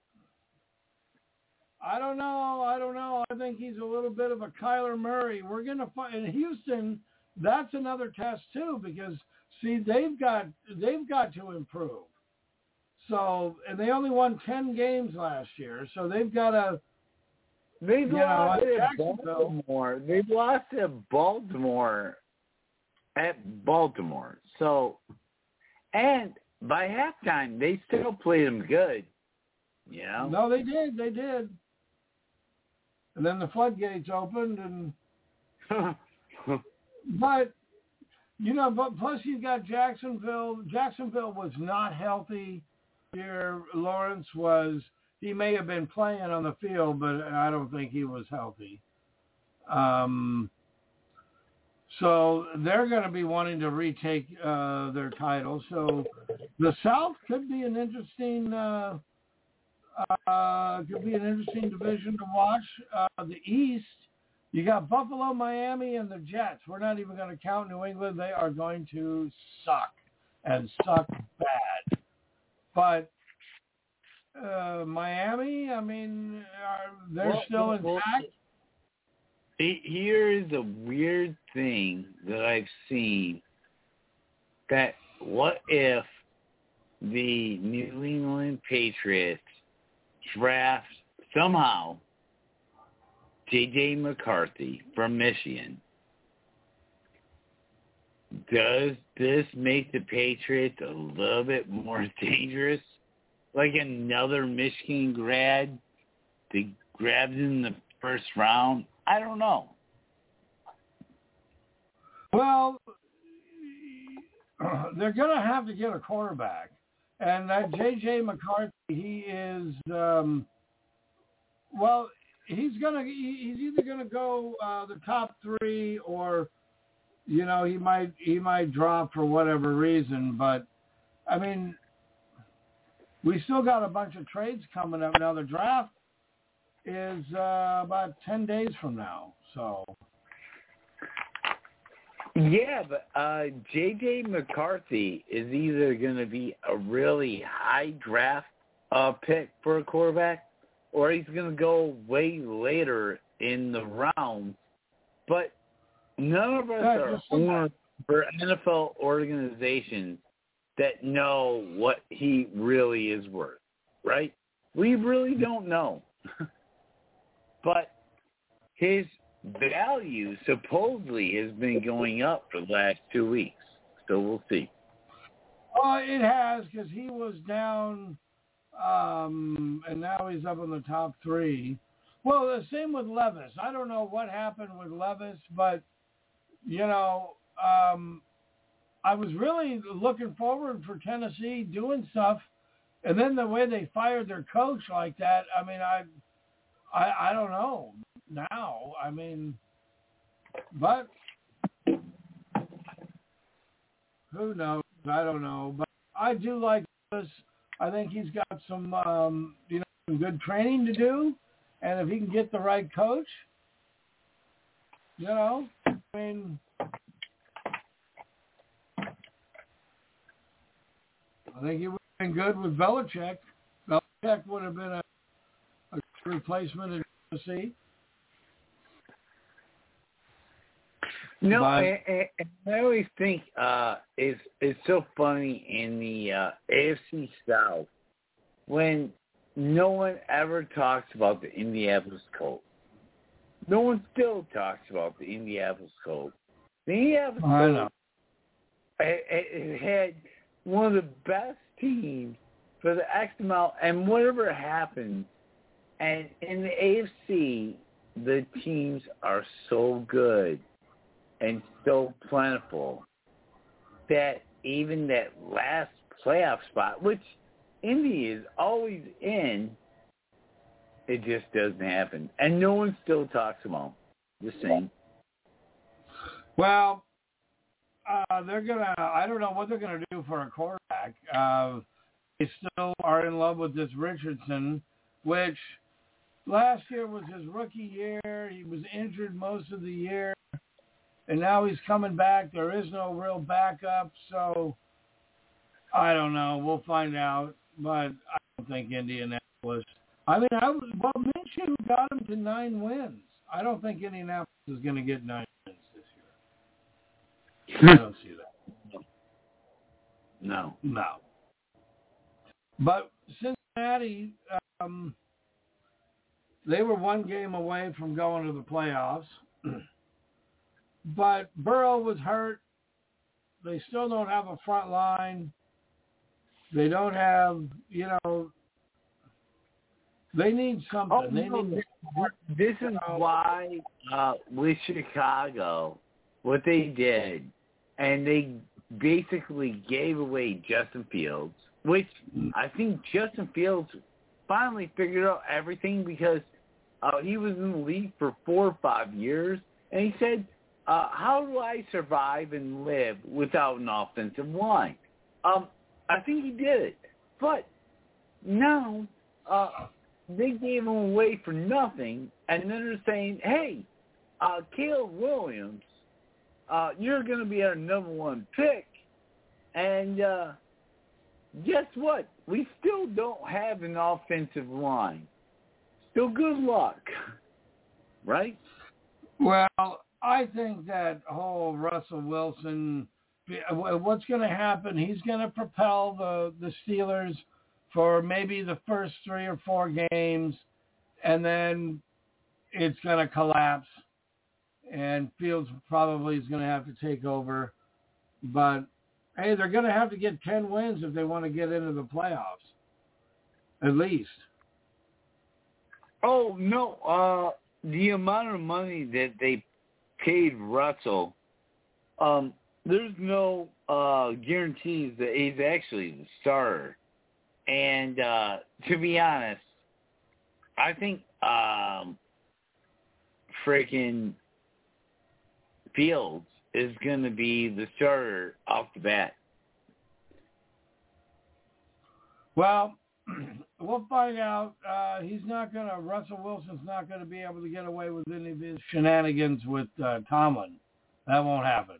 I don't know. I don't know. I think he's a little bit of a Kyler Murray. We're gonna find in Houston. That's another test too, because see, they've got they've got to improve. So, and they only won ten games last year, so they've got to. They've you lost know, at Baltimore. They've lost at Baltimore. At Baltimore. So, and by halftime, they still played them good. You know? No, they did. They did. And then the floodgates opened, and but you know, but plus you got Jacksonville. Jacksonville was not healthy. Here, Lawrence was. He may have been playing on the field, but I don't think he was healthy. Um. So they're going to be wanting to retake uh, their title. So the South could be an interesting, uh, uh, could be an interesting division to watch. Uh, the East, you got Buffalo, Miami, and the Jets. We're not even going to count New England. They are going to suck and suck bad. But uh, Miami. I mean, are, they're well, still well, intact. well, here is a weird thing that I've seen. That what if the New England Patriots draft somehow J J McCarthy from Michigan? Does this make the Patriots a little bit more dangerous? Like another Michigan grad to grab in the first round? I don't know. Well, they're going to have to get a quarterback. And that J J McCarthy, he is, um, well, he's going to, he's either going to go uh, the top three or, you know, he might, he might drop for whatever reason. But, I mean, we still got a bunch of trades coming up. Now, the draft is uh, about ten days from now. So, yeah, but uh, J J McCarthy is either going to be a really high draft uh, pick for a quarterback, or he's going to go way later in the round. But none of us Yeah, are just- owners for N F L organizations that know what he really is worth, right? We really don't know. But his value supposedly has been going up for the last two weeks. So we'll see. Oh, it has, because he was down, um, and now he's up in the top three. Well, the same with Levis. I don't know what happened with Levis, but, you know, um, I was really looking forward for Tennessee doing stuff, and then the way they fired their coach like that, I mean, I, I, I don't know now. I mean, but who knows? I don't know, but I do like this. I think he's got some, um, you know, some good training to do, and if he can get the right coach, you know, I mean, I think he would have been good with Belichick. Belichick would have been a, a replacement in Tennessee. No, But, and, and, and I always think uh, it's it's so funny in the uh, A F C South when no one ever talks about the Indianapolis Colts. No one still talks about the Indianapolis Colts. The Indianapolis I know. Colts it, it had one of the best teams for the X amount, and whatever happens, and in the A F C, the teams are so good and so plentiful that even that last playoff spot, which Indy is always in, it just doesn't happen. And no one still talks about the same. Well, uh, they're going to, I don't know what they're going to do for a quarterback. Uh, they still are in love with this Richardson, which last year was his rookie year. He was injured most of the year. And now he's coming back. There is no real backup, so I don't know. We'll find out. But I don't think Indianapolis. I mean, I was, well, Minshew got him to nine wins. I don't think Indianapolis is going to get nine wins this year. I don't see that. No. No. But Cincinnati, um, they were one game away from going to the playoffs. But Burrow was hurt. They still don't have a front line. They don't have, you know, they need something. Oh, they no, need. This is why uh, with Chicago, what they did, and they basically gave away Justin Fields, which I think Justin Fields finally figured out everything because uh, he was in the league for four or five years, and he said, Uh, how do I survive and live without an offensive line? Um, I think he did it. But now uh, they gave him away for nothing, and then they're saying, hey, uh, Caleb Williams, uh, you're going to be our number one pick, and uh, guess what? We still don't have an offensive line. Still good luck, right? Well, I think that whole Russell Wilson, what's going to happen, he's going to propel the, the Steelers for maybe the first three or four games, and then it's going to collapse, and Fields probably is going to have to take over. But, hey, they're going to have to get ten wins if they want to get into the playoffs, at least. Oh, no. Uh, the amount of money that they paid Russell, um, there's no uh, guarantees that he's actually the starter. And uh, to be honest, I think um, freaking Fields is going to be the starter off the bat. Well, we'll find out. Uh, he's not going to, Russell Wilson's not going to be able to get away with any of his shenanigans with uh, Tomlin. That won't happen.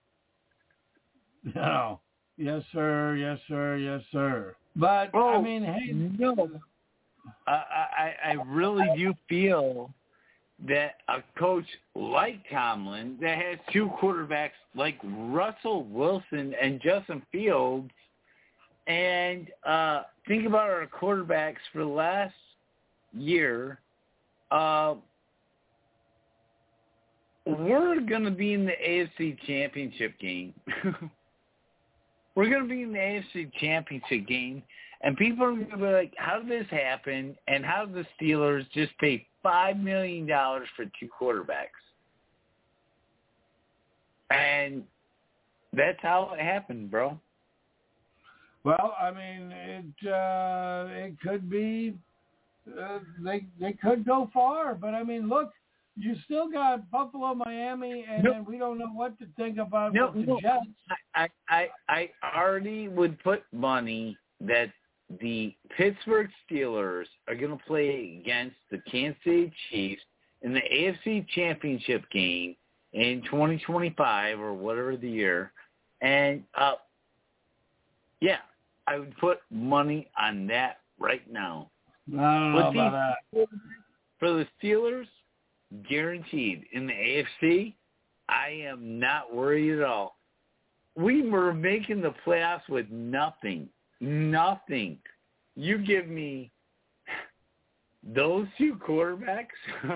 No. Yes, sir. Yes, sir. Yes, sir. But, oh, I mean, hey. No. I, I, I really do feel that a coach like Tomlin that has two quarterbacks like Russell Wilson and Justin Fields, and uh, think about our quarterbacks for last year, uh, we're going to be in the A F C Championship game. We're going to be in the A F C Championship game, and people are going to be like, how did this happen, and how did the Steelers just pay five million dollars for two quarterbacks? And that's how it happened, bro. Well, I mean, it uh, it could be uh, they they could go far, but I mean, look, you still got Buffalo, Miami, and nope. then we don't know what to think about nope, with the nope. Jets. I, I I already would put money that the Pittsburgh Steelers are going to play against the Kansas City Chiefs in the A F C Championship game in twenty twenty-five or whatever the year, and uh, yeah. I would put money on that right now. I don't know With about that. For the Steelers, guaranteed. In the A F C, I am not worried at all. We were making the playoffs with nothing. Nothing. You give me those two quarterbacks.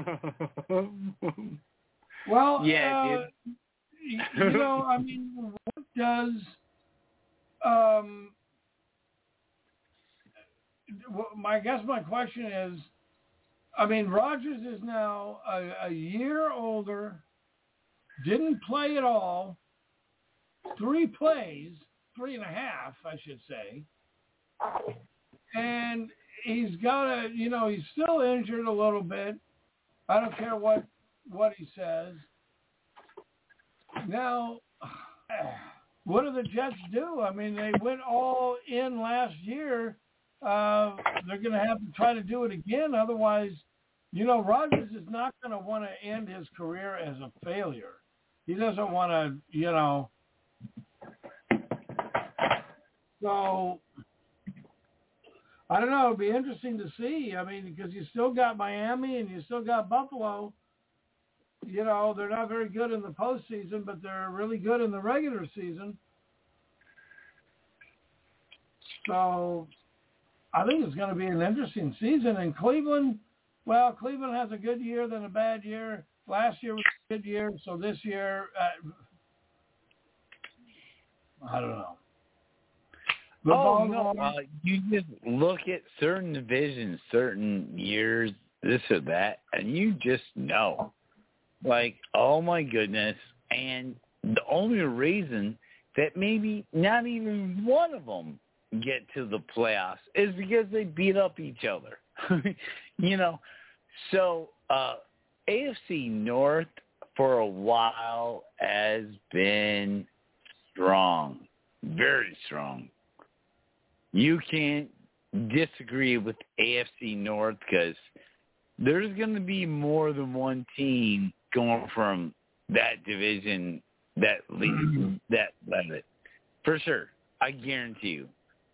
Well, yeah, uh, you know, I mean, what does um, my I guess my question is, I mean, Rodgers is now a, a year older, didn't play at all, three plays, three and a half, I should say, and he's got a, you know, he's still injured a little bit. I don't care what what he says. Now, what do the Jets do? I mean, they went all in last year. Uh, they're going to have to try to do it again. Otherwise, you know, Rodgers is not going to want to end his career as a failure. He doesn't want to, you know. So, I don't know. It'd be interesting to see. I mean, because you still got Miami and you still got Buffalo. You know, they're not very good in the postseason, but they're really good in the regular season. So, I think it's going to be an interesting season. And Cleveland, well, Cleveland has a good year, then a bad year. Last year was a good year, so this year, uh, I don't know. The oh, no, uh, you just look at certain divisions, certain years, this or that, and you just know. Like, oh, my goodness. And the only reason that maybe not even one of them get to the playoffs is because they beat up each other. You know, so uh, A F C North for a while has been strong, very strong. You can't disagree with A F C North because there's going to be more than one team going from that division that lead, that led it. For sure. I guarantee you.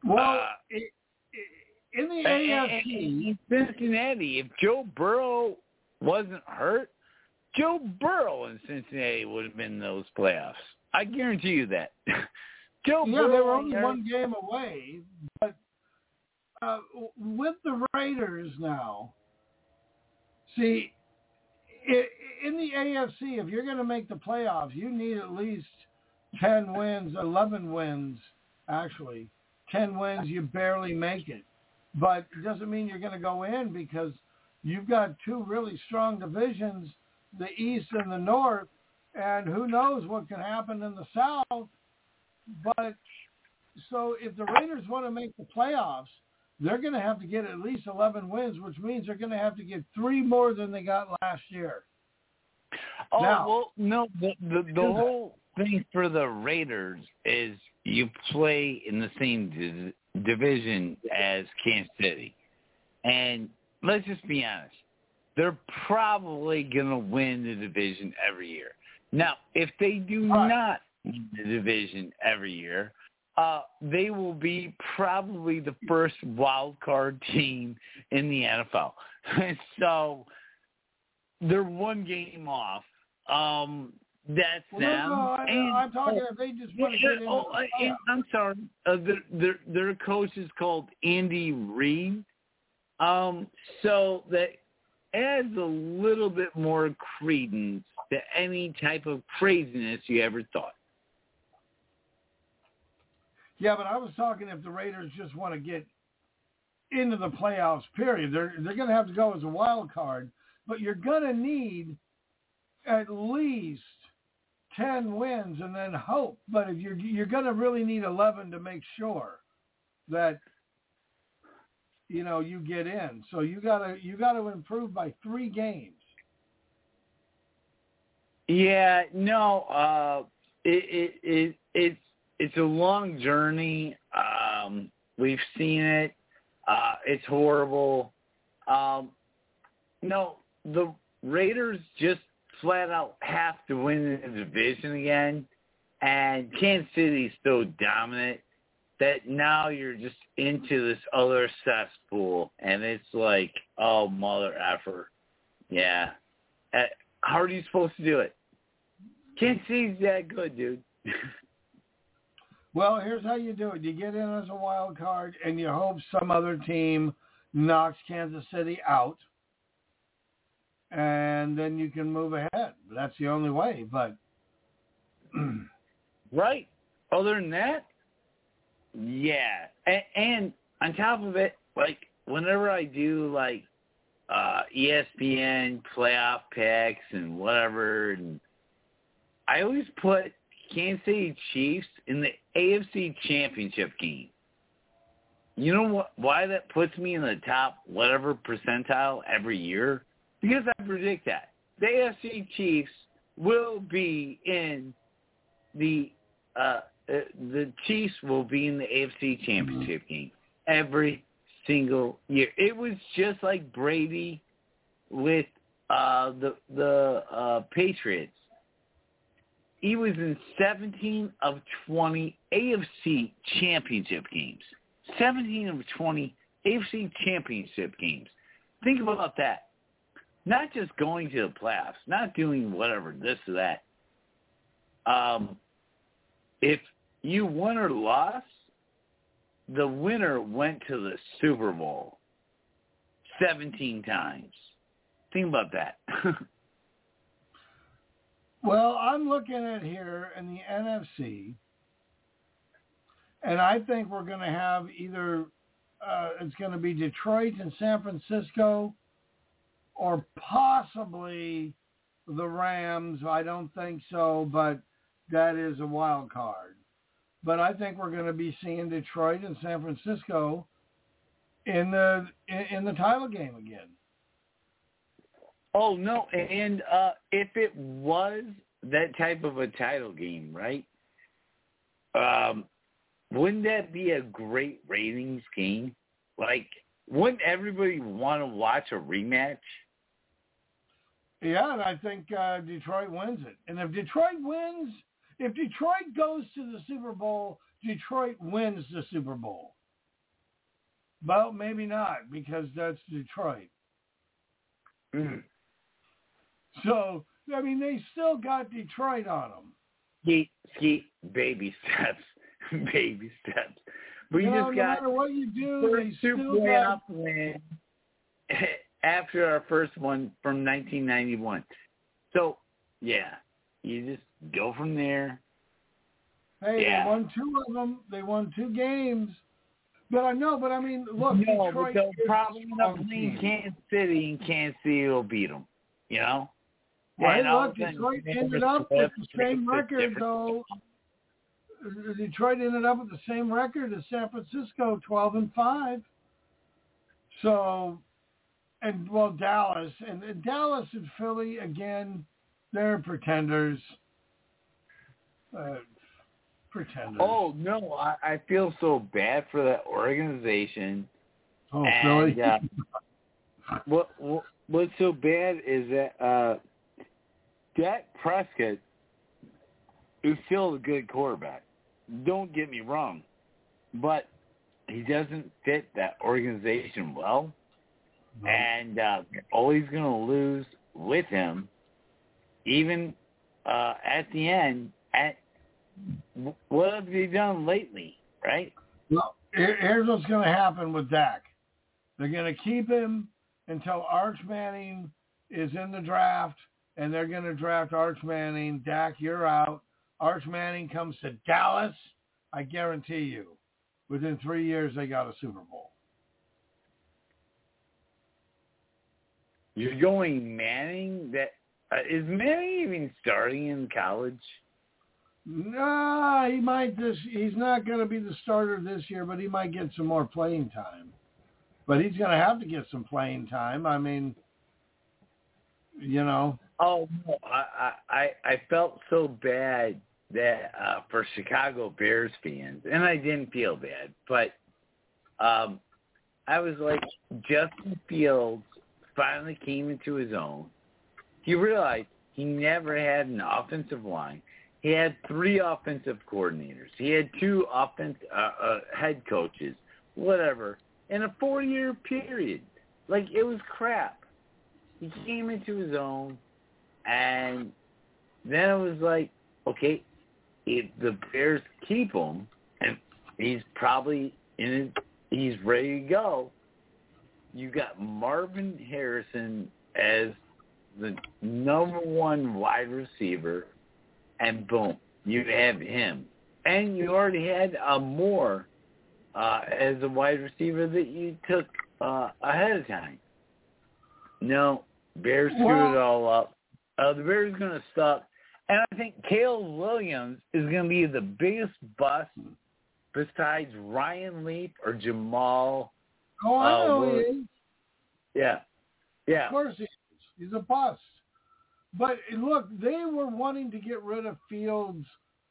Well, Uh, it, it, in the and, A F and, C, and Cincinnati, if Joe Burrow wasn't hurt, Joe Burrow in Cincinnati would have been in those playoffs. I guarantee you that. Joe yeah, Burrow they were only hurt. one game away, but uh, with the Raiders now, see, i in the A F C, if you're going to make the playoffs, you need at least ten wins, eleven wins, actually. ten wins, you barely make it. But it doesn't mean you're going to go in because you've got two really strong divisions, the East and the North, and who knows what can happen in the South. But so if the Raiders want to make the playoffs, they're going to have to get at least eleven wins, which means they're going to have to get three more than they got last year. Oh, Now, well, no, the, the, the whole thing for the Raiders is you play in the same di- division as Kansas City. And let's just be honest, they're probably going to win the division every year. Now, if they do right. not win the division every year, uh, they will be probably the first wild card team in the N F L. So they're one game off. Um, that's well, them. no, no, I, and, I'm talking if they just want to get into oh, the and, I'm sorry. Uh, their, their, their coach is called Andy Reid. Um, so that adds a little bit more credence to any type of craziness you ever thought. Yeah, but I was talking if the Raiders just want to get into the playoffs, period. They're they're going to have to go as a wild card, but you're going to need at least ten wins and then hope. But if you're you're going to really need eleven to make sure that you know you get in. So you got to you got to improve by three games. Yeah, no, uh, it, it it it's it's a long journey. Um, we've seen it. Uh, it's horrible. Um, no, the Raiders just flat out have to win the division again, and Kansas City's so dominant that now you're just into this other cesspool, and it's like, oh, mother effer. Yeah. Uh, how are you supposed to do it? Kansas City's that good, dude. Well, here's how you do it. You get in as a wild card, and you hope some other team knocks Kansas City out, and then you can move ahead. That's the only way. But right. Other than that, yeah. And, and on top of it, like, whenever I do, like, uh, E S P N playoff picks and whatever, and I always put Kansas City Chiefs in the A F C Championship game. You know what? Why that puts me in the top whatever percentile every year? Because I predict that the A F C Chiefs will be in the uh, uh, the Chiefs will be in the A F C Championship game every single year. It was just like Brady with uh, the the uh, Patriots. He was in seventeen of twenty A F C championship games. seventeen of twenty A F C championship games. Think about that. Not just going to the playoffs, not doing whatever, this or that. Um, if you won or lost, the winner went to the Super Bowl seventeen times. Think about that. well, I'm looking at here in the N F C, and I think we're going to have either uh, it's going to be Detroit and San Francisco, or possibly the Rams. I don't think so, but that is a wild card. But I think we're going to be seeing Detroit and San Francisco in the in, in the title game again. Oh, no, and uh, if it was that type of a title game, right, um, wouldn't that be a great ratings game? Like, wouldn't everybody want to watch a rematch? Yeah, and I think uh, Detroit wins it. And if Detroit wins, if Detroit goes to the Super Bowl, Detroit wins the Super Bowl. Well, maybe not, because that's Detroit. Mm. So, I mean, they still got Detroit on them. Ski, ski, baby steps, baby steps. But you, you know, just no got matter what you do, they two still playoff got win after our first one from nineteen ninety-one. So, yeah, you just go from there. Hey, yeah. they won two of them. They won two games. But I know, but I mean, look, no, Detroit but they'll is probably a end up strong playing team. Kansas City, and Kansas City will beat them, you know? Well, and hey, look, Detroit ended up with the same record, though. Detroit ended up with the same record as San Francisco, twelve and five. So, and well, Dallas and, and Dallas and Philly again, they're pretenders. Uh, pretenders. Oh no, I, I feel so bad for that organization. Oh, and, Philly. uh, what, what what's so bad is that uh, Dak Prescott is still a good quarterback. Don't get me wrong, but he doesn't fit that organization well, no. and uh, always going to lose with him. Even uh, at the end, at what have they done lately, right? Well, here's what's going to happen with Dak. They're going to keep him until Arch Manning is in the draft, and they're going to draft Arch Manning. Dak, you're out. Arch Manning comes to Dallas. I guarantee you, within three years, they got a Super Bowl. You're going Manning? That uh, is Manning even starting in college? No, he might. This he's not going to be the starter this year, but he might get some more playing time. But he's going to have to get some playing time. I mean, you know. Oh, no, I, I, I felt so bad that uh, for Chicago Bears fans, and I didn't feel bad, but um, I was like, Justin Fields finally came into his own. You realize he never had an offensive line. He had three offensive coordinators. He had two offense uh, uh, head coaches, whatever, in a four-year period. Like, it was crap. He came into his own, and then it was like, okay, if the Bears keep him, and he's probably in his, he's ready to go, you got Marvin Harrison as the number one wide receiver, and boom, you have him. And you already had uh, Moore uh, as a wide receiver that you took uh, ahead of time. No, Bears screwed Well, it all up. Uh, the Bears are going to suck. And I think Caleb Williams is going to be the biggest bust besides Ryan Leaf or Jamal. Oh, I uh, know Will- he is. Yeah. Yeah. Of course he is. He's a bust. But look, they were wanting to get rid of Fields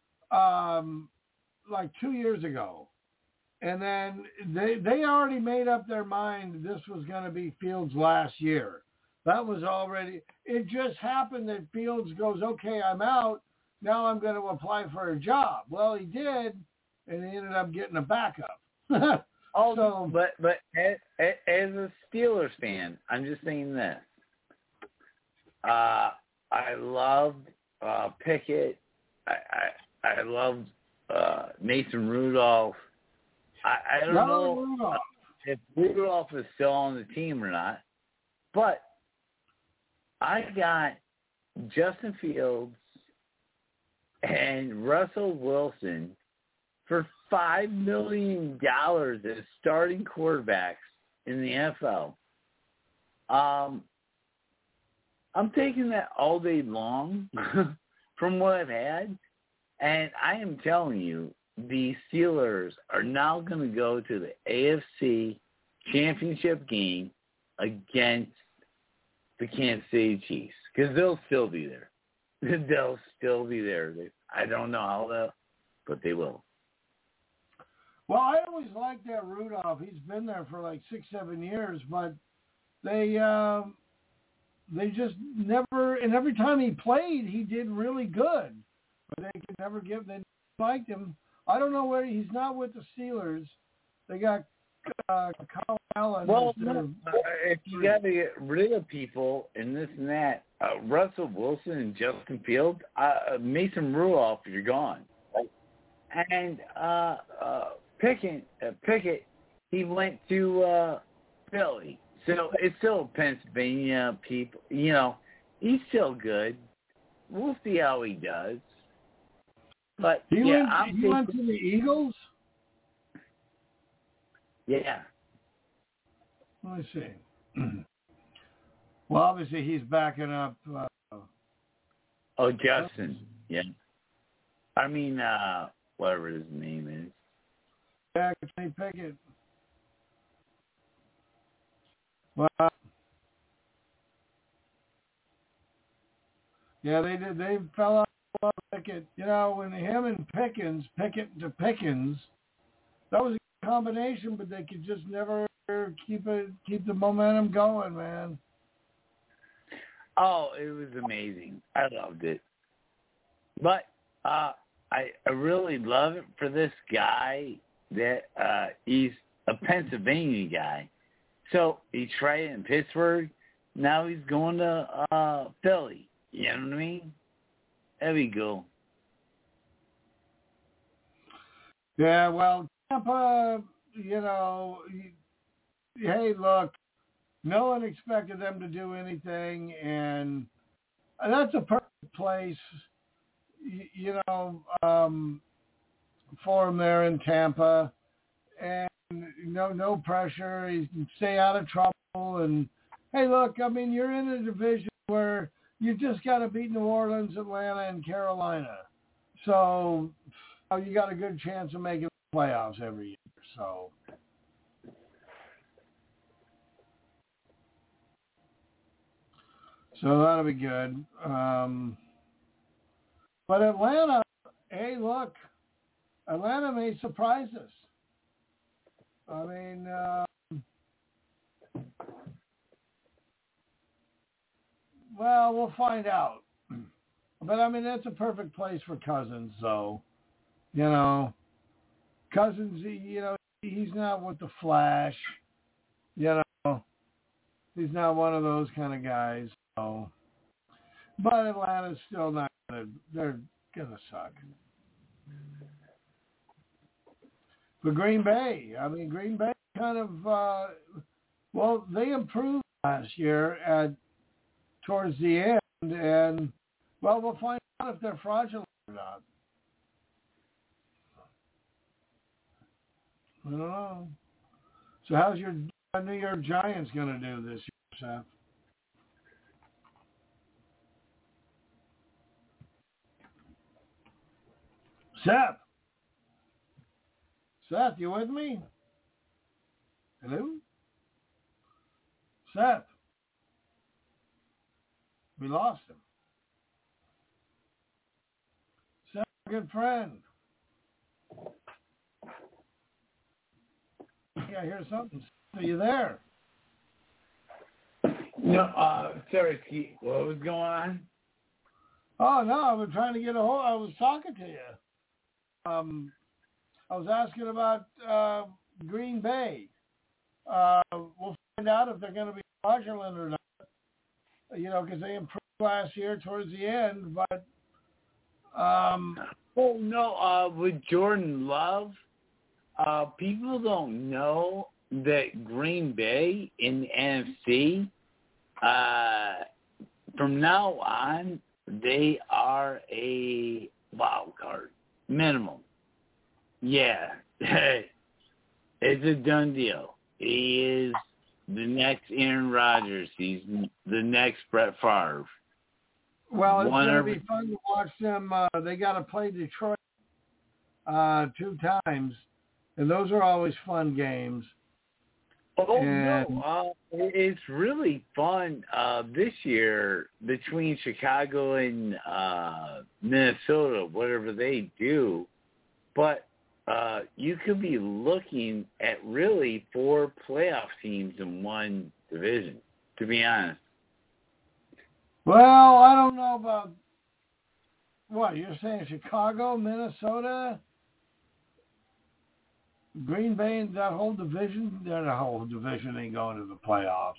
um, like two years ago. And then they they already made up their mind this was going to be Fields' last year. That was already – it just happened that Fields goes, okay, I'm out. Now I'm going to apply for a job. Well, he did, and he ended up getting a backup. Oh, so, but but as, as a Steelers fan, I'm just saying this. Uh, I loved uh, Pickett. I I, I loved uh, Mason Rudolph. I, I don't know Rudolph. if Rudolph is still on the team or not, but I got Justin Fields and Russell Wilson for five million dollars as starting quarterbacks in the N F L. Um, I'm taking that all day long from what I've had, and I am telling you, the Steelers are now going to go to the A F C Championship game against the Kansas City Chiefs because they'll still be there. They'll still be there. They, I don't know how they'll, but they will. Well, I always liked that Rudolph. He's been there for like six, seven years, but they um, they just never. And every time he played, he did really good. But they could never give. They liked him. I don't know where he's not with the Steelers. They got uh, Kyle Allen. Well, is no, uh, if you got to get rid of people and this and that, uh, Russell Wilson and Justin Fields, uh, Mason Rudolph, you're gone. And uh, uh, Pickett, uh, Pickett, he went to uh, Philly. So it's still Pennsylvania people. You know, he's still good. We'll see how he does. But he yeah, went. I'm He thinking, went to the Eagles. Yeah. Let me see. Well, obviously he's backing up. Uh, Oh, Justin. Yeah. I mean, uh, whatever his name is. Yeah, Kenny Pickett. Well, yeah, they did. They fell off of Pickett. You know, when him and Pickens, Pickett to Pickens, that was a combination, but they could just never keep it, keep the momentum going, man. Oh, it was amazing. I loved it. But uh, I, I really love it for this guy that uh, he's a Pennsylvania guy. So he tried it in Pittsburgh. Now he's going to uh, Philly. You know what I mean? That'd be cool. Yeah, well, Tampa, you know, hey, look, no one expected them to do anything, and that's a perfect place, you know, um, for him there in Tampa. And no, no pressure. He can stay out of trouble. And hey, look, I mean, you're in a division where you just got to beat New Orleans, Atlanta, and Carolina. So you got a good chance of making the playoffs every year. So. So that'll be good. Um, but Atlanta, hey, look, Atlanta may surprise us. I mean, uh, well, we'll find out. But, I mean, that's a perfect place for Cousins, so, you know. Cousins, you know, he's not with the flash. You know, he's not one of those kind of guys. So. But Atlanta's still not going to, they're going to suck. But Green Bay, I mean, Green Bay kind of, uh, well, they improved last year at towards the end, and, well, we'll find out if they're fraudulent or not. I don't know. So how's your New York Giants going to do this year, Seth? Seth? Seth, you with me? Hello? Seth? We lost him. Seth, good friend. Yeah, I hear something. Are you there? No, uh, sorry, Keith. What was going on? Oh, no, I was trying to get a hold. I was talking to you. Um, I was asking about uh, Green Bay. Uh, we'll find out if they're going to be fraudulent or not. You know, because they improved last year towards the end. But um, oh no, uh, with Jordan Love, uh, people don't know that Green Bay in the N F C, uh, from now on, they are a wild card minimum. Yeah, it's a done deal. He is the next Aaron Rodgers. He's the next Brett Favre. Well, it's going to be fun to watch them. Uh, they got to play Detroit uh, two times, and those are always fun games. Oh, and, no. Uh, it's really fun uh, this year between Chicago and uh, Minnesota, whatever they do. But uh, you could be looking at really four playoff teams in one division, to be honest. Well, I don't know about what you're saying. Chicago, Minnesota. Green Bay and that whole division, that whole division ain't going to the playoffs.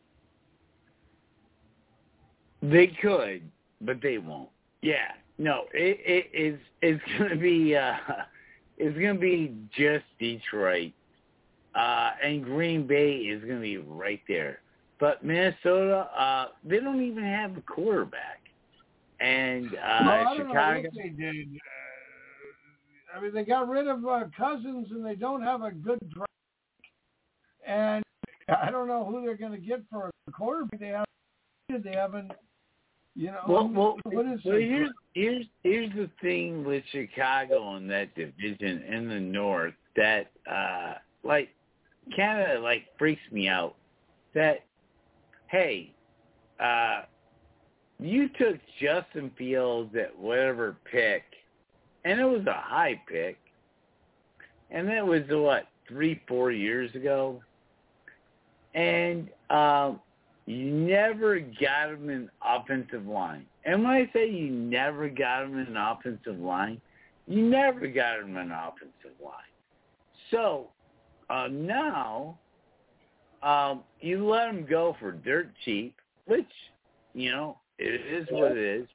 They could, but they won't. Yeah, no, it, it it's it's gonna be uh, it's gonna be just Detroit, uh, and Green Bay is gonna be right there. But Minnesota, uh, they don't even have a quarterback, and uh, well, I don't Chicago. know what they did. Uh, I mean, they got rid of uh, Cousins, and they don't have a good draft. And I don't know who they're going to get for a quarterback. They haven't. They haven't. You know. Well, well, what is well here's here's here's the thing with Chicago and that division in the North that uh, like kind of like freaks me out. That hey, uh, you took Justin Fields at whatever pick, and it was a high pick, and that was what three four years ago, and um, you never got him in offensive line. And when I say you never got him in an offensive line, you never got him in an offensive line. So uh, now um, you let him go for dirt cheap, which, you know, it is what it is.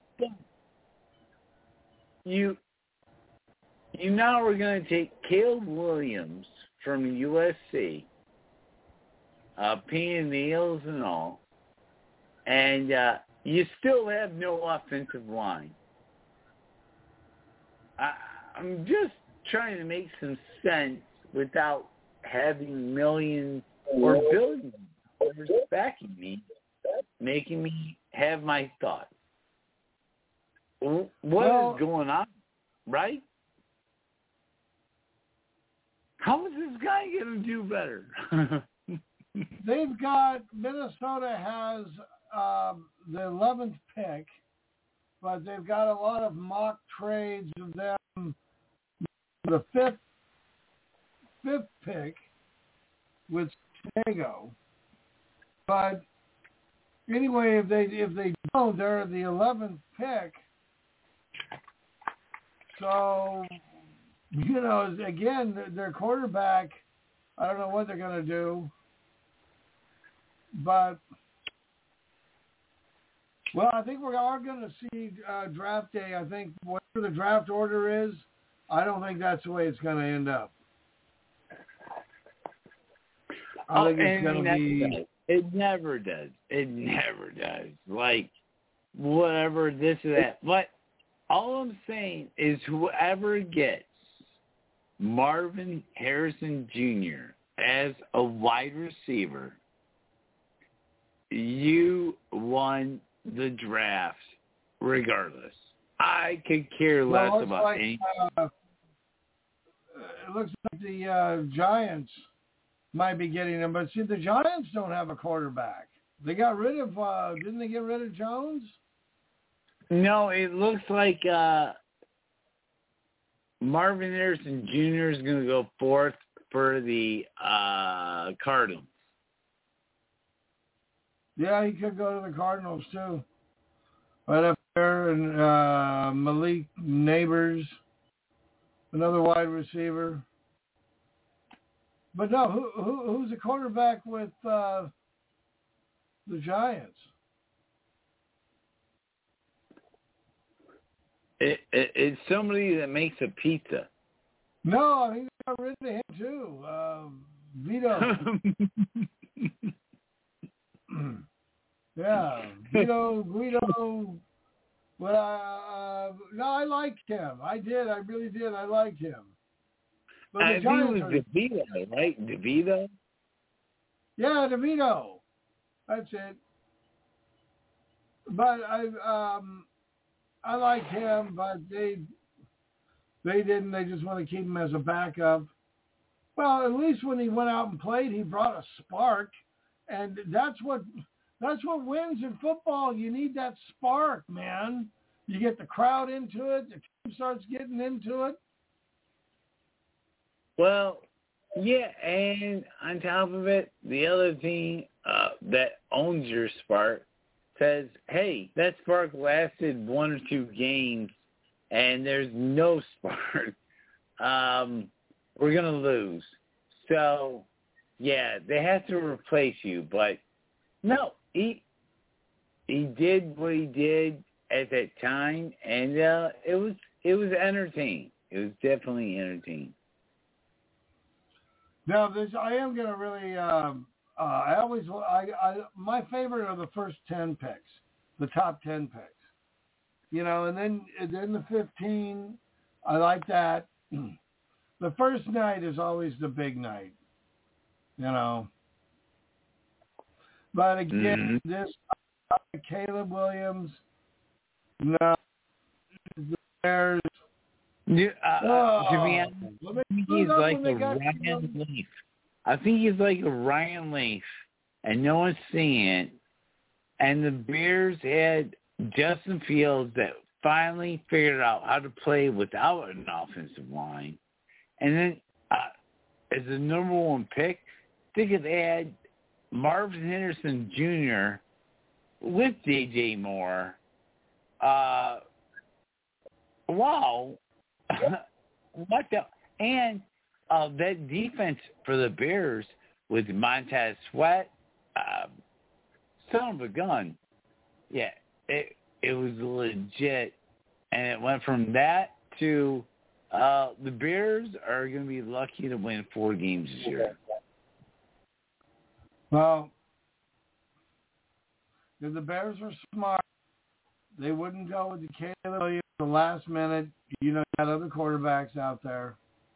You you now are going to take Caleb Williams from U S C, uh, paying nails and all, and uh, you still have no offensive line. I, I'm just trying to make some sense without having millions or billions of dollars backing me, making me have my thoughts. What well, is going on, right? How is this guy going to do better? They've got, Minnesota has um, the eleventh pick, but they've got a lot of mock trades of them. The fifth fifth pick with Diego. But anyway, if they if they don't, they're the eleventh pick. So, you know, again, their quarterback, I don't know what they're going to do. But, well, I think we are going to see uh, draft day. I think whatever the draft order is, I don't think that's the way it's going to end up. I oh, think it's going to be... Does. It never does. It never does. Like, whatever, this or that. But all I'm saying is whoever gets Marvin Harrison Junior as a wide receiver, you won the draft regardless. I could care less well, about like, anything. Uh, it looks like the uh, Giants might be getting him, but see, the Giants don't have a quarterback. They got rid of, uh, didn't they get rid of Jones? No, it looks like uh, Marvin Harrison Junior is going to go fourth for the uh, Cardinals. Yeah, he could go to the Cardinals, too. Right up there, and uh, Malik Neighbors, another wide receiver. But no, who, who who's the quarterback with uh, the Giants? It, it, it's somebody that makes a pizza. No, I think they got rid of him, too. Uh, Vito. Yeah, Guido, Guido, but uh, no, I liked him. I did, I really did. I liked him. But I the think it Giants was are, DeVito, right? DeVito? yeah, DeVito. That's it. But I, um, I liked him, but they, they didn't. They just want to keep him as a backup. Well, at least when he went out and played, he brought a spark, and that's what. That's what wins in football. You need that spark, man. You get the crowd into it. The team starts getting into it. Well, yeah, and on top of it, the other team uh, that owns your spark says, hey, that spark lasted one or two games, and there's no spark. Um, we're going to lose. So, yeah, they have to replace you. But, no, he he did what he did at that time, and uh, it was it was entertaining. It was definitely entertaining. Now, this I am going to really. Um, uh, I always. I, I my favorite are the first ten picks, the top ten picks. You know, and then and then the fifteen. I like that. The first night is always the big night. You know. But again, mm-hmm. this uh, Caleb Williams. No, there's. Yeah, uh, oh, to be honest, I think he's like a Ryan Leaf. I think he's like a Ryan Leaf, and no one's seeing it. And the Bears had Justin Fields that finally figured out how to play without an offensive line. And then uh, as the number one pick, they could add Marvin Henderson Junior with D J Moore. Uh, wow. What the? And uh, that defense for the Bears with Montez Sweat, uh, son of a gun. Yeah, it it was legit. And it went from that to uh, the Bears are going to be lucky to win four games this year. Well, if the Bears were smart, they wouldn't go with the Caleb Williams at the last minute. You know, you got other quarterbacks out there.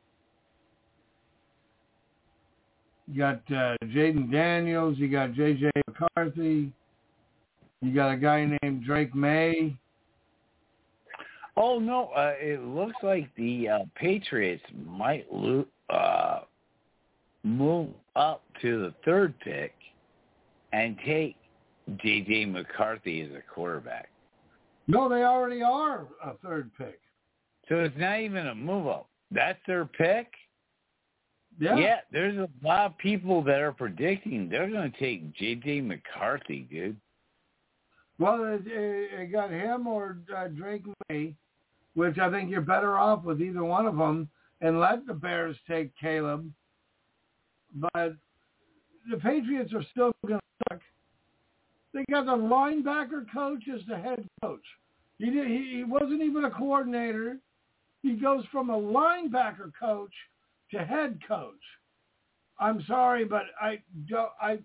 You got uh, Jaden Daniels. You got J J McCarthy. You got a guy named Drake May. Oh, no. Uh, it looks like the uh, Patriots might lo- uh, move up to the third pick and take J J McCarthy as a quarterback. No, they already are a third pick. So it's not even a move up. That's their pick? Yeah. Yeah, there's a lot of people that are predicting they're going to take J J McCarthy, dude. Well, it, it got him or uh, Drake May, which I think you're better off with either one of them, and let the Bears take Caleb. But the Patriots are still going to suck. They got the linebacker coach as the head coach. He, did, he he wasn't even a coordinator. He goes from a linebacker coach to head coach. I'm sorry, but I don't. I.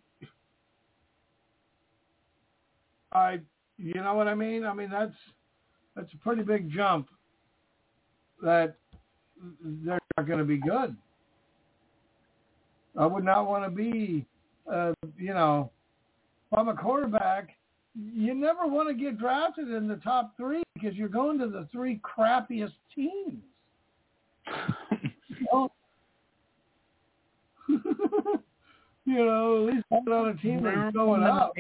I. You know what I mean? I mean that's that's a pretty big jump. That they're not going to be good. I would not want to be, uh, you know. If I'm a quarterback, you never want to get drafted in the top three because you're going to the three crappiest teams. you know, you know at least put on a team that's going up.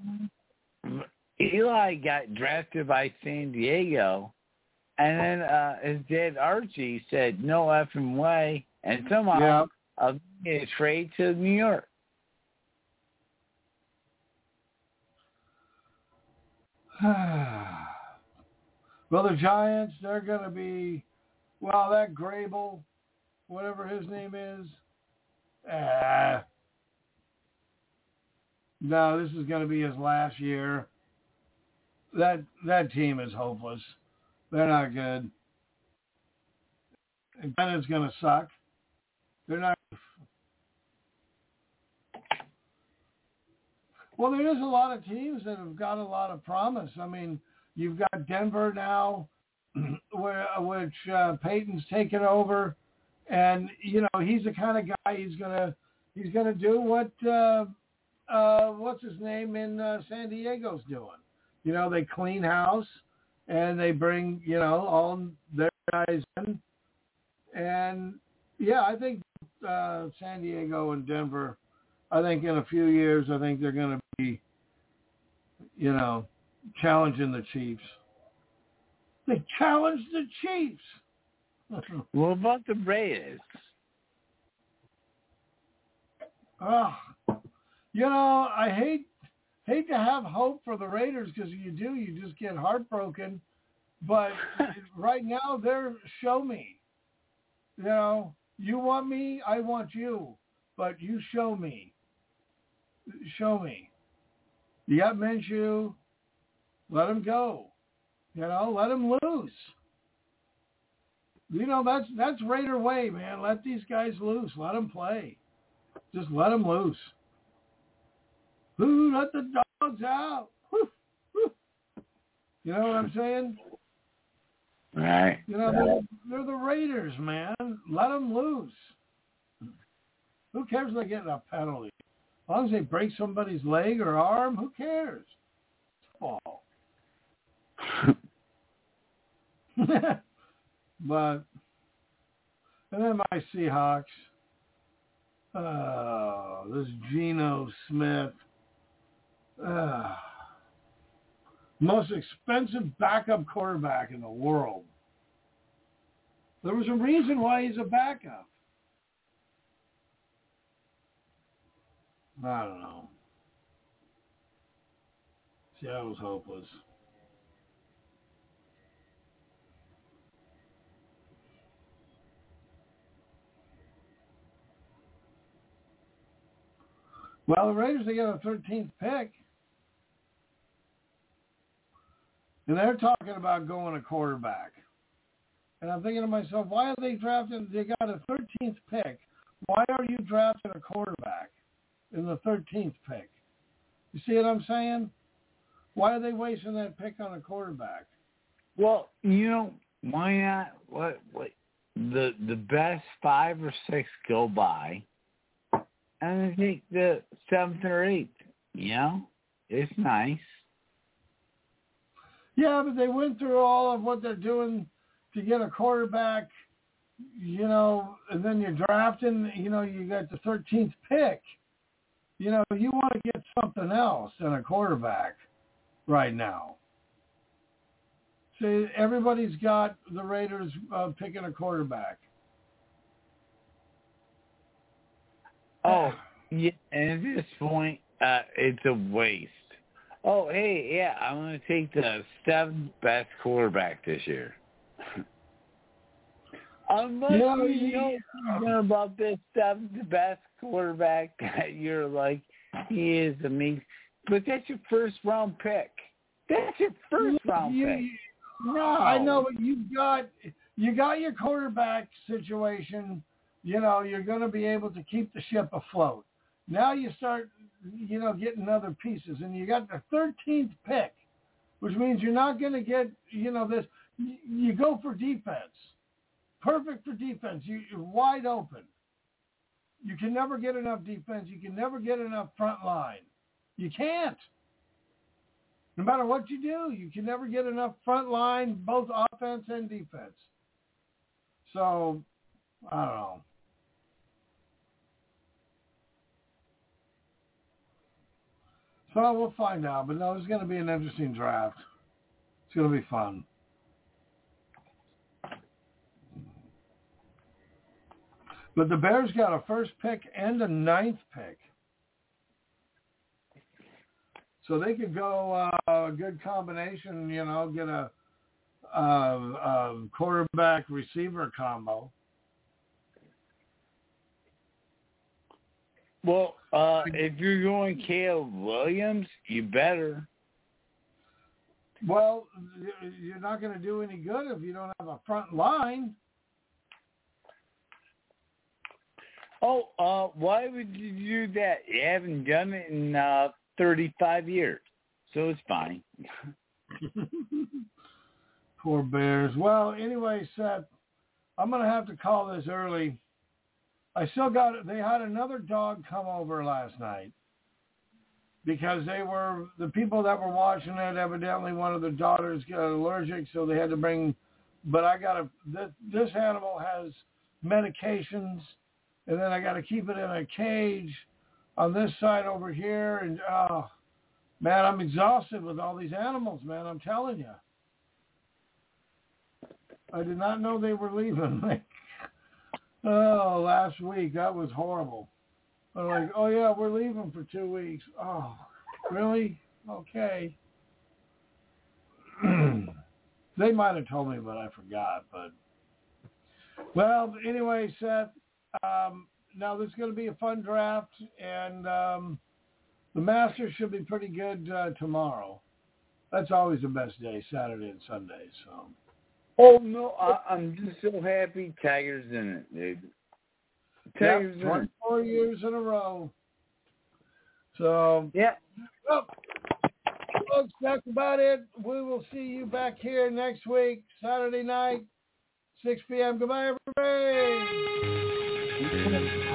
Eli got drafted by San Diego, and then uh, his dad Archie said, no effing way, and somehow yeah. I'll get a trade to New York. Well, the Giants, they're going to be, well, that Grable, whatever his name is, uh, no, this is going to be his last year. That that team is hopeless. They're not good. And then it's going to suck. They're not. Well, there is a lot of teams that have got a lot of promise. I mean, you've got Denver now, where, which uh, Peyton's taken over, and you know he's the kind of guy he's gonna he's gonna do what uh, uh, what's his name in uh, San Diego's doing. You know, they clean house and they bring you know all their guys in, and yeah, I think uh, San Diego and Denver. I think in a few years, I think they're going to be, you know, challenging the Chiefs. They challenged the Chiefs. What about the Raiders? Oh, you know, I hate hate to have hope for the Raiders because you do, you just get heartbroken. But right now, they're show me. You know, You want me, I want you, but you show me. Show me. You got Minshew, let him go. You know, let him loose. You know, that's that's Raider way, man. Let these guys loose. Let them play. Just let them loose. Who let the dogs out? Woo, woo. You know what I'm saying? Right. You know, they're, they're the Raiders, man. Let them loose. Who cares if they get a penalty? As long as they break somebody's leg or arm, who cares? Fall. But, and then my Seahawks. Oh, this Geno Smith. Uh, most expensive backup quarterback in the world. There was a reason why he's a backup. I don't know. Seattle's hopeless. Well, the Raiders, they got a thirteenth pick. And they're talking about going a quarterback. And I'm thinking to myself, why are they drafting? They got a thirteenth pick. Why are you drafting a quarterback in the thirteenth pick? You see what I'm saying? Why are they wasting that pick on a quarterback? Well, you know, why not? What? What? The the best five or six go by, and I think the seventh or eighth. You know, it's nice. Yeah, but they went through all of what they're doing to get a quarterback, you know, and then you're drafting, you know, you got the thirteenth pick. You know, you want to get something else than a quarterback right now. See, everybody's got the Raiders uh, picking a quarterback. Oh, yeah, and at this point, uh, it's a waste. Oh, hey, yeah, I'm going to take the seventh best quarterback this year. Unless Yeah, you you- know something about this seventh best quarterback that you're like, he is amazing. But that's your first round pick. That's your first round you, pick. No. I know, but you got you got your quarterback situation. You know, you're going to be able to keep the ship afloat. Now you start, you know, getting other pieces, and you got the thirteenth pick, which means you're not going to get, you know, this. You go for defense, perfect for defense. You, you're wide open. You can never get enough defense. You can never get enough front line. You can't. No matter what you do, you can never get enough front line, both offense and defense. So, I don't know. So we'll find out. But no, it's going to be an interesting draft. It's going to be fun. But the Bears got a first pick and a ninth pick. So they could go uh, a good combination, you know, get a, a, a quarterback receiver combo. Well, uh, if you're going Caleb Williams, you better. Well, you're not going to do any good if you don't have a front line. Oh, uh, why would you do that? You haven't done it in uh, thirty-five years, so it's fine. Poor Bears. Well, anyway, Seth, I'm going to have to call this early. I still got it. They had another dog come over last night because they were, the people that were watching it, evidently one of the daughters got allergic, so they had to bring, but I got to, this, this animal has medications, and then I got to keep it in a cage on this side over here, and, oh, man, I'm exhausted with all these animals, man, I'm telling you. I did not know they were leaving. Oh, last week, that was horrible. I'm like, oh, yeah, we're leaving for two weeks. Oh, really? Okay. They might have told me, but I forgot. But well, anyway, Seth, Um, now, this is going to be a fun draft, and um, the Masters should be pretty good uh, tomorrow. That's always the best day, Saturday and Sunday. So. Oh, no, I, I'm just so happy Tiger's in it, dude. Tiger's yep, in it. twenty-four years in a row. So, yeah. Well, folks, that's about it. We will see you back here next week, Saturday night, six p.m. Goodbye, everybody.